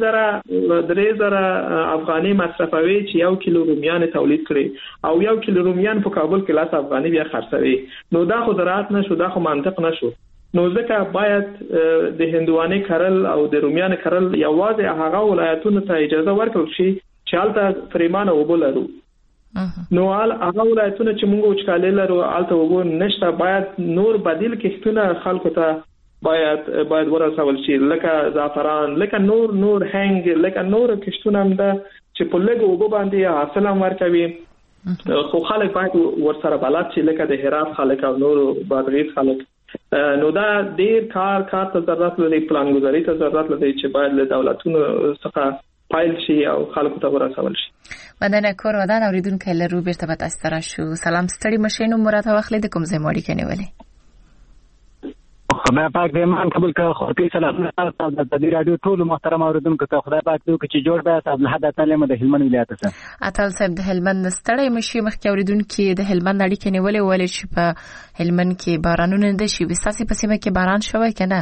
3000 افغانۍ مصرفوي چې یو کیلو رومیان تولید کړي او یو کیلو رومیان په کابل کې 10 افغانۍ بیا خرڅوي نو دا خو زراعت نشو دا خو منطق نشو. نو ځکه باید د هندوانه کرل او د رومیان کرل یوازې هغه ولایتونو ته اجازه ورکړل شي چې هلته فریمانه وبلرو. نو هغه ولایتونه چې موږ وچکالي لرو هلته وګو نشته باید نور بدیل کښتونه خلکو ته باید ورسول شي لکه زعفران لکه نور هنګ لکه نور کښتونه هم ده چې په لږ وګو باندې حاصل هم ورکوي خو خلک باید ورسره بلد شي لکه د هرات خلک او نور بادغیس خلک. نو دا ډیر کار ته ضرورت لري پلانګذاري ته ضرورت لري چې باید له دولتونو څخه پایل شي او خلکو ته ورسول شي. مدنه کور ودان اوریدونکو لرو بیرته به تاسو شو سلام ستړي مشینو مراد واخلې د کوم ځای ماړي کنه ولې خدای پاک دې مان قبول کړه. خو کې سلام تاسو د دې رادیو ټول محترم اوریدونکو ته خدای پاک دې چې جوړ به تاسو له حد تعالی د هلمند ولایت څخه اتل صاحب د هلمند ستړی مشي مخکې اوریدونکو د هلمند اړیکې نیولې چې په هلمند کې بارانونه نه شي وساسي په سیمه کې باران شوی کنه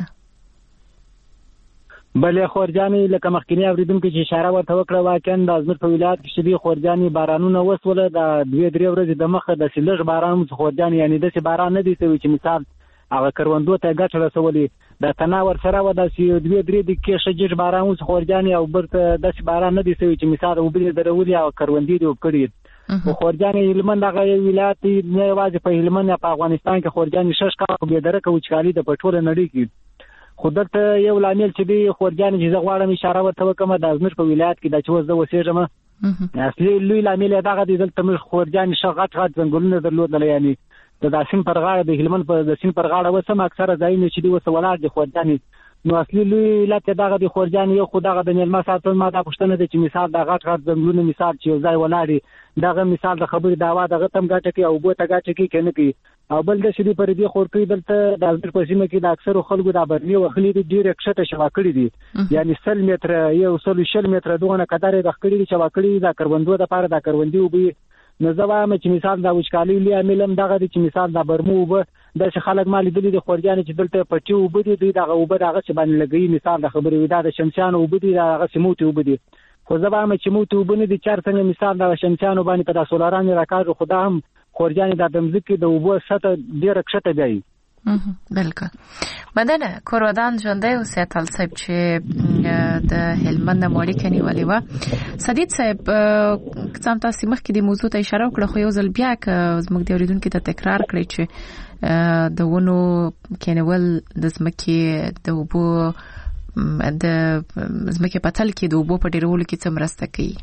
بلې خورجاني لکه مخکینی اوریدونکو چې اشاره ورته وکړه واکن د ازمیر په ولایت کې شدي خورجاني بارانونه وسوله د 2-3 ورځې د مخه د سلغ باران خورجاني یعنی د باران نه دي چې مثال هغه کروندو ته ګټه رسولې د تناور سره و د 2-3 دقیقې شجر باران اوس خورجاني او برته د باران نه دي چې مثال وبلې درولې او کروندې دی وکړي او خورجاني هلمند هغه ولایت نه واځي په هلمند په افغانستان کې خورجاني شش کا به درکه وچالي د پټول نړۍ کې خودت یو لامل چې دی خورجاني چې زغواړم اشاره ورته وکم د ازمیر په ولایت کې د چوز د وسېجمه اصلي لوی لامل دغه د دلته خورجاني شغټ ځنګلونه درلودل یعنی د داسین پر غاړه د هلمند په داسین پر غاړه وسم اکثره ځایونه چې دی وسولار د خورجاني نو اصلي لوی لته دغه د خورجاني یو خدغه د نیلما ساتل ما د پښتنه د چې مثال د غټ ځنګلونه مثال چې ځای ولاړی دغه مثال د خبرې داوا دغه تم غټه کې او بو ته غټه کې کنه کې او بل د شری پر دې خورکې دلته د ازمیر په سیمه کې د اکثر خلکو د برنی وخلی دي ډیر کښته شوا کړی دي یعنی 100 متر یو 100 متر دغه قدرې د خکړې شوا کړی د کروندو د پاره د کروندې وبي نزوا مې چې مثال د وچکالي لیا ملم دغه چې مثال د برمو وب د خلک مالي دي د خورجاني چې دلته پټي وبدي دی دغه وب دغه چې باندې لګي مثال د خبرې ودا د شمشان وبدي دغه سموتي وبدي خو زبا مې چې موتي وبني د چار څنګه مثال د شمشان باندې په د سولاران راکاږي خدا هم خورجاني د دمزکی د وبو سطح ډیر کښته دی بالکل مدنه کورودان ژوندۍ او سیاتل صاحب چې د هلمند موري کني ولې و سدید صاحب څنګه تاسو مخکې د موضوع ته اشاره وکړه خو یو ځل بیا زموږ د اوریدونکو ته تکرار کړی چې د ونو کینول د زمکه د وبو د زمکه پتل کې د وبو په ډیرولو کې څه مرسته کوي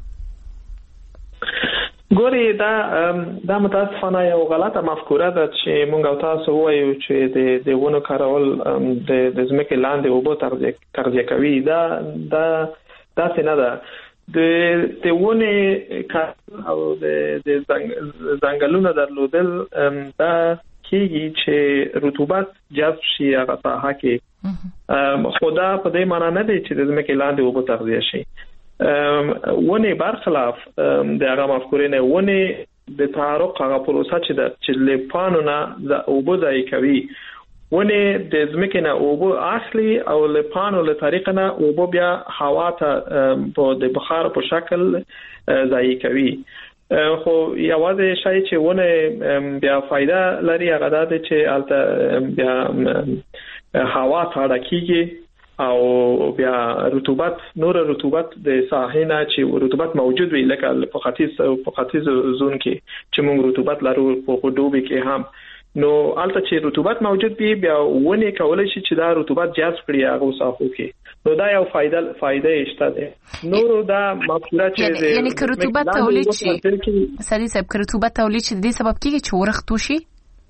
ګوري دا متاسفانه یو غلطه مفکوره ده چې مونږ او تاسو وایو چې د ونو کارول د زمکه لاندې وبو تغذیه کوي دا څه نه ده د ونه او د ځنګلونو درلودل دا کیږي چې رطوبت جذب شي هغه ساحه کې خدا په دې معنی نه دی چې د زمکه لاندې وبو تغذیه شي ونه برخلاف د هغه مفکورې نه ونه د تعارق هغه پروسه چې لپانو نه د اوبو ځای کوي ونه د زمکه نه اوبو اخلي او لپانو له طریقه نه اوبو بیا هوا ته په بخار په شکل ځای کوي خو یوازې شای چې ونه بیا فائدہ لري هغه دا چې البته بیا هوا ته راکېږي او بیا رطوبت د ساحې نه چې رطوبت موجود وي لکه په ختیځ زون کې چې موږ رطوبت لرو په دوبي کې هم نو البته چې رطوبت موجود وي بیا ونه کولای شي چې دا رطوبت جذب کړي هغه ساحو کې نو دا یو فائدہ شته ده نو دا مفکوره چې یعنی که رطوبت تولید شي سړي صاحب که رطوبت تولید شي د دې سبب کیږي چې ورښت وشي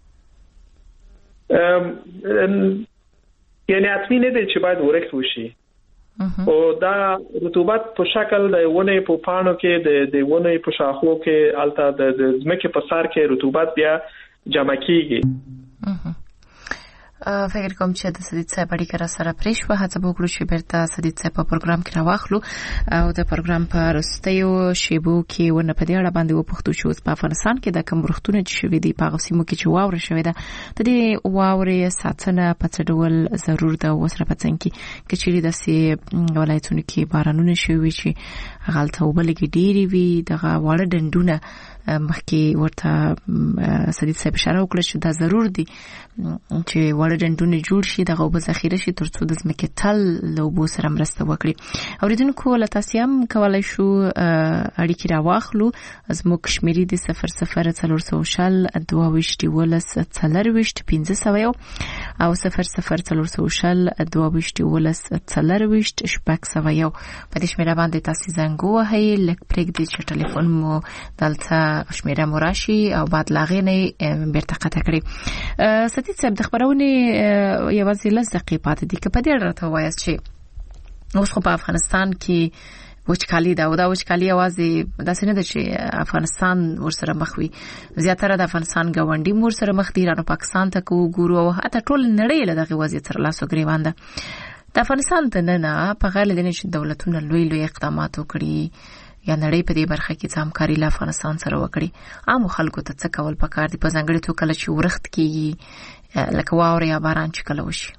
یعنی اټمی نه دی چې باید ورښت وشي او دا رطوبت په شکل د ونه په پانو کې د ونه په شاخو کې الته د زمکه په سر کې رطوبت بیا جمع کیږي فکر کوم چې د سدید صاحب اړیکه را سره پریش و هڅه وکړو چې بیرته سدید صاحب په پروګرام کې راوخلو او د پروګرام په رستیو شیبو کې ونه په دې اړه باندې وپوښتو چې په افغانستان کې د کوم روغتونه چې شوي دي په غوسیمو کې چې واوره شوې ده د دې واورې ساتنه په څه ډول ضرور ده وسره په څنګه کې چې د سي ولایتونو کې بارانونه شوي چې غلطه وبلګي ډيري وي دغه واړه ډندونه مخکې ورته سدید صاحب اشاره وکړه چې دا ضرور دي چې وړ ډنډونه جوړ شي دغه وب ذخیره شي ترڅو د زمکه تل لوبو سره مرسته وکړي اوریدونکو له تاسو هم کولای شو اړیکې راواخلو زموږ کشمیری د 0040 22 ولس 40 1500 او 0040 22 ولس 40 شپږ په دې شمیره باندې تاسو زنګ وهئ لکه پرېږ دې چې ټلیفون مو دلته شمیره مراشي او بعد لاغې نه بیرته قطع کړی سدید صاحب د خبرونه یوازې لږ دقیقې پاتې دي که په دې اړه راته وایاست چې اوس خو په افغانستان کې وچکالي دا او دا وچکالي اوازې داسې نه ده چې افغانستان ورسره مخ وي. زیاتره د افغانستان ګاونډي مور سره مخ دي، ایران او پاکستان ته وګورو او حتی ټول نړۍ له دغه وضعیت سره لاس وګریوان ده. د افغانستان ته نه په غیر لدې چې دولتونه لوی اقدامات وکړي یا نړۍ په دې برخه کې همکاري له افغانستان سره وکړي، عام خلکو ته څه کول پکار دي په ځانګړي توګه کله چې ورښت کېږي لکه واوره یا باران چې کله وشي؟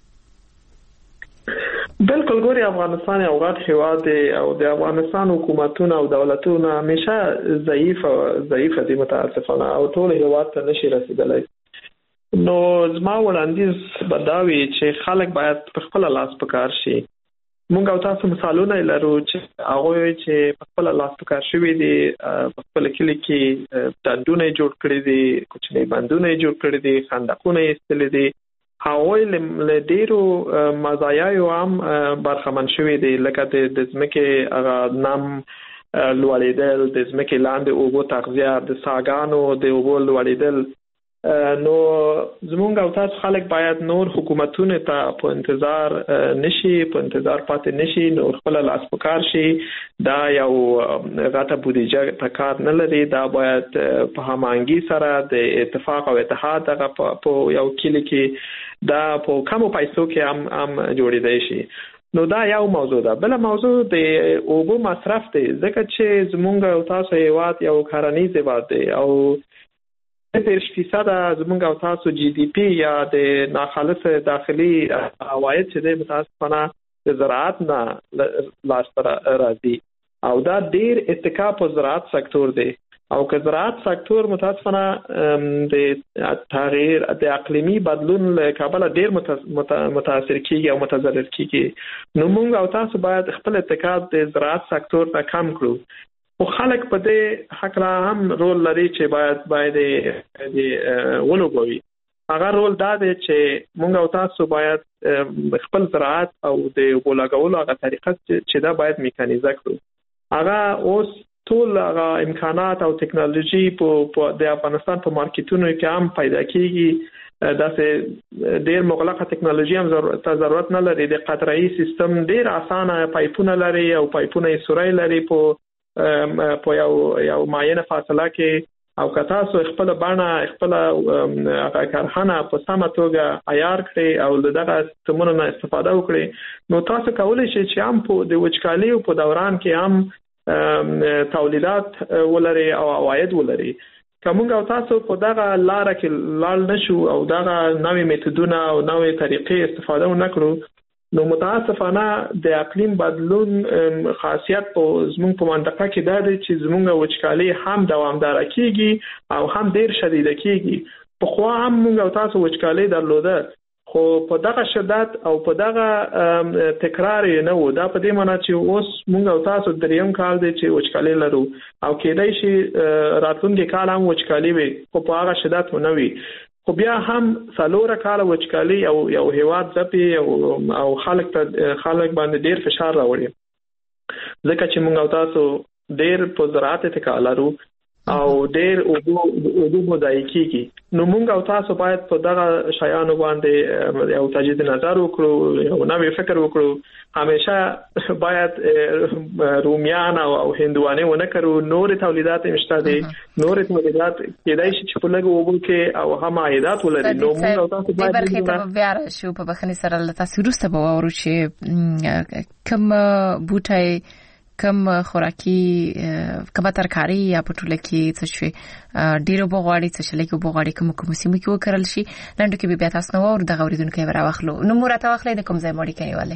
بالکل ګوري افغانستان یو غټ هیواد دی او د افغانستان حکومتونه او دولتونه همیشه ضعیفه دي متاسفانه او ټول هیواد ته نشي رسیدلی. نو زما وړاندیز به دا وي چې خلک باید په خپل لاس په کار شي. موږ او تاسو مثالونه لرو چې هغه چې په خپل لاس په کار شوي دي، په خپل کلی کې ډنډونه جوړ کړي دي، کوچني بندونه جوړ کړي دي، خندقونه ایستلي دي. هغه له ډیرو مزایاو هم برخمن شوي دي، لکه د ځمکې هغه نام لوړېدل، د ځمکې لاندې اوبو تغذیه، د څاګانو د اوبو لوړېدل. نو زمونږ او تاسو خلک باید نور حکومتونه ته په انتظار نشي، په انتظار پاتې نشي، نور خپل لاس په کار شي. دا یو غټه بودیجه ته کار نه لري، دا باید په هماهنګي سره د اتفاق او اتحاد هغه په یو کلی کې دا په کمو پیسو کې هم جوړېدای شي. نو دا یو موضوع ده. بل موضوع د اوبو مصرف دی، ځکه چې زمونږ او تاسو هیواد یو کرنیز هیواد دی او 30% زمونږ او تاسو جی ډی پی یا د ناخالص داخلي عواید چې د متاسفانه د زراعت نه لاس راځي او دا ډیر اتکا په زراعت سکتور دی. او که زراعت سکتور متاسفانه د تغییر د اقلیمي بدلون له کبله ډیر متاثر کیږي او متضرر کیږي. نو موږ او تاسو باید خپل اتکا د زراعت سکتور ته کم کړو. او خلک په دې حق لا هم رول لري چې باید ولوبوي. هغه رول دا دی چې موږ او تاسو باید خپل زراعت او د بولاګولو هغه طریقه چې دا باید میکانیزه کړو. هغه اوس ټول هغه امکانات او ټکنالوژي په د افغانستان په مارکیټونو کې هم پیدا کیږي. داسې ډیر مغلقه ټکنالوژي هم ضرورت نه لري. د قطره‌ای سیستم ډیر اسانه پایپونه لري او پایپونه یې سوري لري په یو معینه فاصله کې. او که تاسو خپل بڼه خپل هغه کارخانه په سمه توګه عیار کړئ او دغه سیستمونو نه استفاده وکړئ، نو تاسو کولی شئ چې هم په د وچکالي په دوران کې هم تولیدات ولري او عواید ولري. که موږ او تاسو په دغه لاره کې لاړ نشو او دغه نوې میتودونه او نوې طریقې استفاده ونکړو، نو متاسفانه د اقلیم بدلون خاصیت په زموږ په منطقه کې دا دی چې زموږ وچکالي هم دوامداره کیږي او هم ډیر شدیده کیږي. پخوا هم موږ او تاسو وچکالي درلوده، خو په دغه شدت او په دغه تکرار نه و. دا په دې معنی چې اوس موږ او تاسو دریم کال دی چې وچکالي لرو او کېدای شي راتلونکي کال هم وچکالي وي، خو په هغه شدت ونه وي. خو بیا هم څلور کال وچکالي یو هیواد ځپي او خلک باندې ډیر فشار راوړي، ځکه چې موږ او تاسو ډیر په زراعت اتکا لرو او ډیر اوبو مضایع کیږي. نو موږ او تاسو باید په دغه شیانو باندې یو تجدید نظر وکړو، یو نوې فکر وکړو. همیشه باید رومیان او هندوانه ونه کړو. نور تولیدات مشته دي، نور تولیدات کېدای شي چې په لږ اوبو کې او هم عایدات ولري. نو موږ او تاسو باید برخه ته بیا راشو. په بخښنې سره له تاسو وروسته به واورو چې کوم بوټي کم خوراکي کم ترکاری یا پټوله کې څه شي ډیرو بغواړي څه شي لکه بغواړي کوم سیمه کې وکړل شي. لنډو کې بیا تاسو نو ور د غوړیدونکو ورا واخلو. نو مرته واخلې د کوم ځای مړی کوي.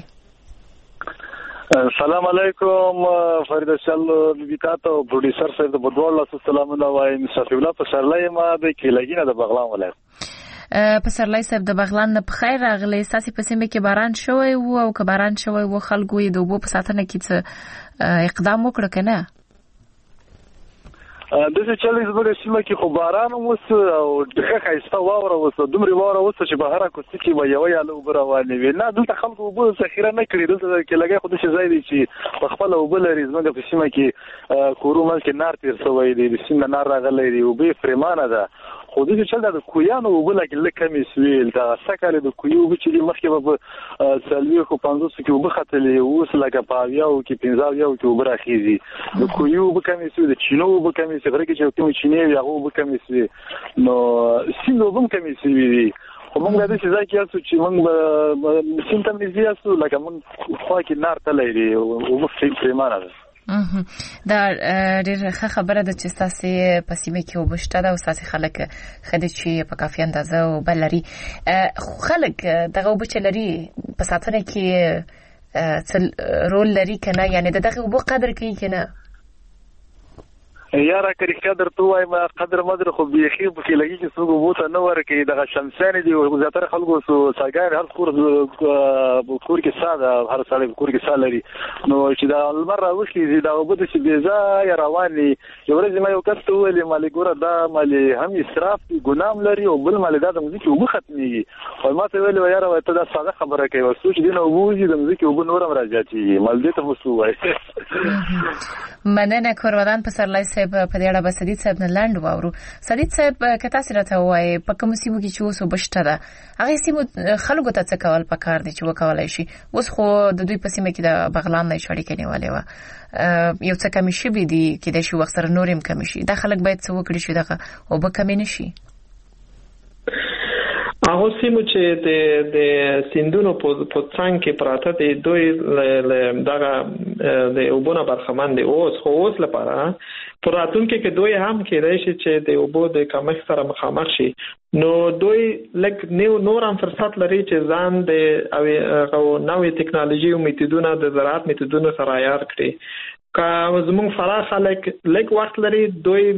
السلام علیکم فرید شل وکاتو پروډوسر صاحب د بدوال السلام علیکم مصطفی الله پسرلای ما د کلیګینه د بغلان ولایت پسرلای صاحب د بغلان نه بخیر راغلی. ساسي په سیمه کې باران شوی وو او که باران شوی وو خلکو یې د اوبو په ساتنه کې څه اقدام وکړ کنه؟ د څه چلې زبر سیمه کې خو باران وس او دغه خاصه واوره وس دومره واوره وس چې بهر کوڅه کې وایي یاله وبروانه وی نه دلته خلکو وبو ذخیره نه کړی. دلته کې لګي خو د شي ځای دی چې په خپل وبل ریزمنګ په سیمه کې کورومل کې نار تیر سوی دی، د سیمه نار راغلی دی او به فرمانه ده. خو دې چې د کویانو وبلګ لکه مسویل دا سکاله د کویو چې مخکې په سلوي خو 500 کې وبختلې اوس لکه پاویاو کې 15 کې وبراخيزي د کویو وبکمې د چینو وبکمې غره کې چې کوم چینه یو وبکمې نو سینو وبکمې وي موږ د دې ځای کې اسو چې موږ سنتمزي اسو لکه موږ خو کې نار تللی او مخکې پریمانه ده دا ډېر ښه خبره ده چې تاسو په سیمه کې وبشته دا او تاسو خلک خدای چې په کافي اندازه او بلري خلک دغه وبچلري په ساتنه کې څل رول لري کنه یعنی دغه وب قدر کوي کنه یاره کړي قدر تو وایم قدر مدر خو بيخي په کې لګي چې څوک وته نه ورکي دغه شمسانه دي او زیاتره خلکو سو ساګان هر کور کې ساده هر سړی کور کې ساده لري نو چې دا المره وشي دا وبد چې بيزا رواني یو ورځ ما یو کس ویلي مالي ګوره دا مالي هم اسراف ګنام لري او بل مالي دا د مزيکي وب ختميږي او ما ته ویلي یاره ته دا ساده خبره کوي او سوچ دینه وبوزي د مزيکي وب نورم راځي مال دې ته وسو وای مننه کورودان پسرلای صاحب په دې اړه به سدید صاحب نه لاند واورو سدید صاحب که تاسو راته وایي په کوم سیمو کې چې اوس وبشته ده هغه سیمو خلکو ته څه کول پکار دي چې وکولای شي اوس خو د دوی په سیمه کې د بغلان نه شړې کنيواله و یو څه کمی شي بي دي کې د شي وخت سره نورم کمی شي د خلک باید څه وکړي شي دغه او به کمی نشي هغه سیمو چې د سیندونو په څنګ کې پراته دي دوی دغه د وبونه برخمن دي اوس لپاره پراتونکو کې دوی هم کېدای شي چې د وبو د کمښت سره مخامخ شي نو دوی لک نور هم فرصت لري چې ځان د او نوې ټکنالوژي او میتودونو د زراعت میتودونو سره عیار کړي که زموږ فراخ لک وخت لري دوی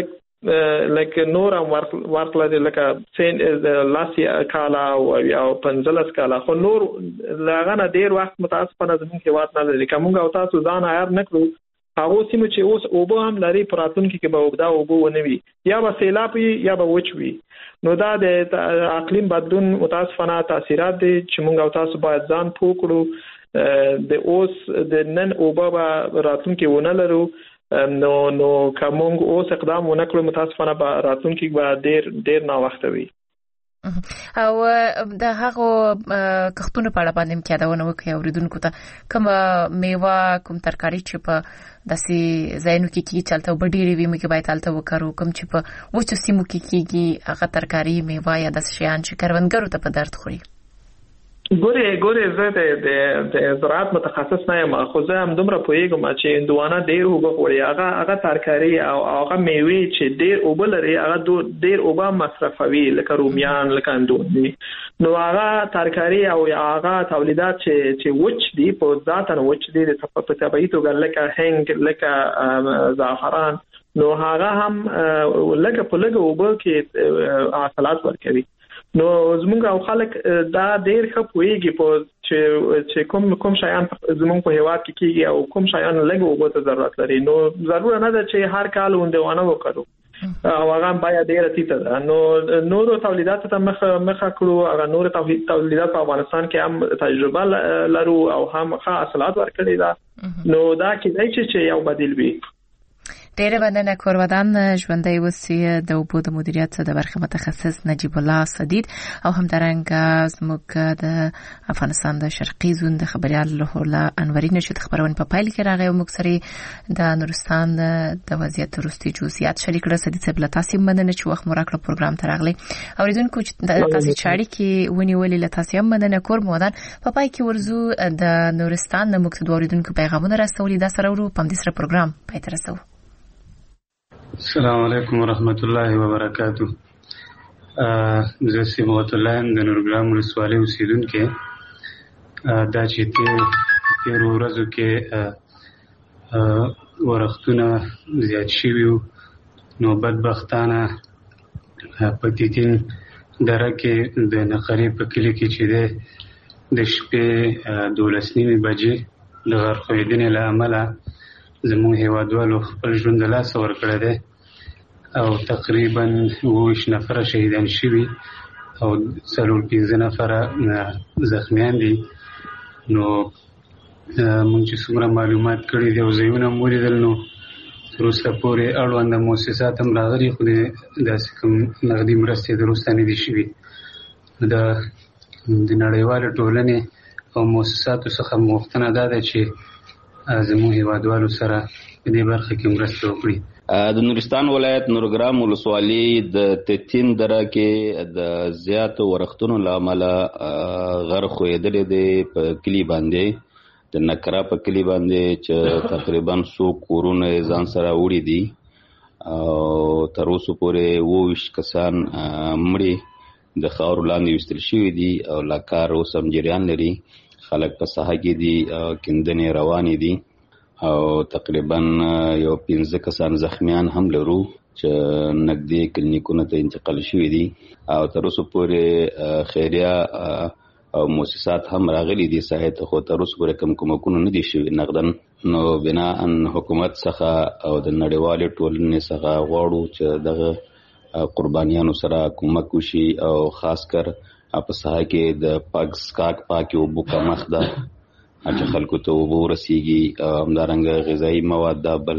لکه نور هم ورکړل لکه لاسي کالا او پنځلس کالا خو نور لاغه ډیر وخت متاسفانه زموږ هیواد نه لري کومه او تاسو ځان عیار نکړو هغه سیمه چې اوس اوبو هم لري پراتونکو کې به وګدا اوبو ونوي یا به سیلاب یا به وچوي نو دا د اقلیم بدلون متاسفانه تاثیرات دي چې موږ او تاسو باید ځان پوکړو د اوس د نن اوبو به راتونکو ونه لرو نو کومنګ اوس اقدام ونکړو متاسفانه به راتونکو به ډیر نا وخت وي او د هغه کښتونو په اړه باندې کېداونه وکي اوریدونکو ته کوم میوه کوم ترکاری چې په داسې ځایونو کې چلته وبډيري وي مې باید تلته وکړو کوم چې په وچو سیمو کې کېږي هغه ترکاری میوه یا د شیان چې کروندګرو ته په درد خوري ګوره زه د زراعت متخصص نه یم خو زه هم دومره پوهیږم چې هندوانه ډیر وبخوري هغه ترکاری او هغه میوه چې ډیر وبلري هغه ډیر وبا مصرفوي لکه رومیان لکه اندونی نو هغه ترکاری او هغه تولیدات چې وچ دي په ذاتن وچ دي د طبيعي توګه لکه هنګ لکه زعفران نو هغه هم لکه په لګو وب کې حاصلات ورکوي نو زمونږ او خلک دا ډیر ښه پوهیږي په چې کوم شایان زمونږ په هیواد کې کیږي او کوم شایان لږ اوبو ته ضرورت لري نو ضرور نه ده چې هر کال وندونه وکړو او هغه باید ډیر تیته ده نو نورو تولیدات ته مخ کړو هغه نور تولیدات په افغانستان کې هم تجربه لرو او هم ښه حاصلات ورکړي دا نو دا کېدای چې یو بدیل وي ډېر مننه کورودان ژوندۍ وسی د اوبو د مدیریت د برخه متخصص نجیب الله سدید او همدارنګه زموږ د افغانستان د شرقي زون د خبريال له انوري نشد خبرونه په پایل کې راغی او موږ سره د نورستان د وضعیت وروستي جزئیات شریک کړل سدید صاحب له تاسو مننه چې وخت مراکړه پروګرام ته راغلی اوریدونکو چې تاسو چاري کې ونیولې له تاسو هم مننه کور مودان په پای کې ورزو د نورستان د موږ د اوریدونکو پیغامونه راستولي د سره ورو پم دې سره پروګرام پای ته رسو السلام علیکم ورحمت الله وبرکاتہ زه سیموت الله د نورګرام ولسوالۍ اوسیدونکو دا چې تیر ورځو کې ورختونه زیات شوي نو بدبختانه په تیتین دره کې د نقرې په کلي کې چې د شپې 12:30 بجې د غرقېدنې له امله زموږ هیوادوالو خپل ژوند له لاسه ورکړی دی او تقریبا 20 نفر شهیدان شوي او 15 نفر زخمیان دي نو موږ چې څومره معلومات کړي دي او ځایونه مو لیدل نو وروسته پورې اړوند مؤسسات هم راغلي، خو داسې کوم نغدي مرستې وروسته نه دي شوي. د نړیوالې ټولنې او مؤسساتو څخه غوښتنه دا ده چې زموږ هیوادوالو سره په دې برخه کې مرسته وکړي. د نورستان ولایت نورګرام ولسوالۍ د تتین دره کې د زیاتو ورښتونو له امله غر ښویېدلی دی په کلي باندې، د نکره په کلي باندې چې تقریبا 100 کورونه ځان سره وړي دي او تر اوسه پورې 22 کسان مړي د خاورو لاندې ویستل شوي دي او لا کار اوس هم جریان لري. خلک په ساحه کې دي، کیندنې روانې دي او تقریبا 15 کسان زخمیان هم لرو چې نږدې کلینیکونو ته انتقال شوي دي او تر اوسه پورې خیریه او مؤسسات هم راغلي دي ساحې ته، خو تر اوسه پورې کوم کومکونه نه دي شوي نقدن. نو بناء حکومت څخه او د نړیوالې ټولنې څخه غواړو چې دغه قربانیانو سره کومک وشي او خاص کر په ساحه کې د پاکې اوبو کمښت ده چې خلکو ته اوبه ورسیږي او همدارنګه غذایي مواد ده.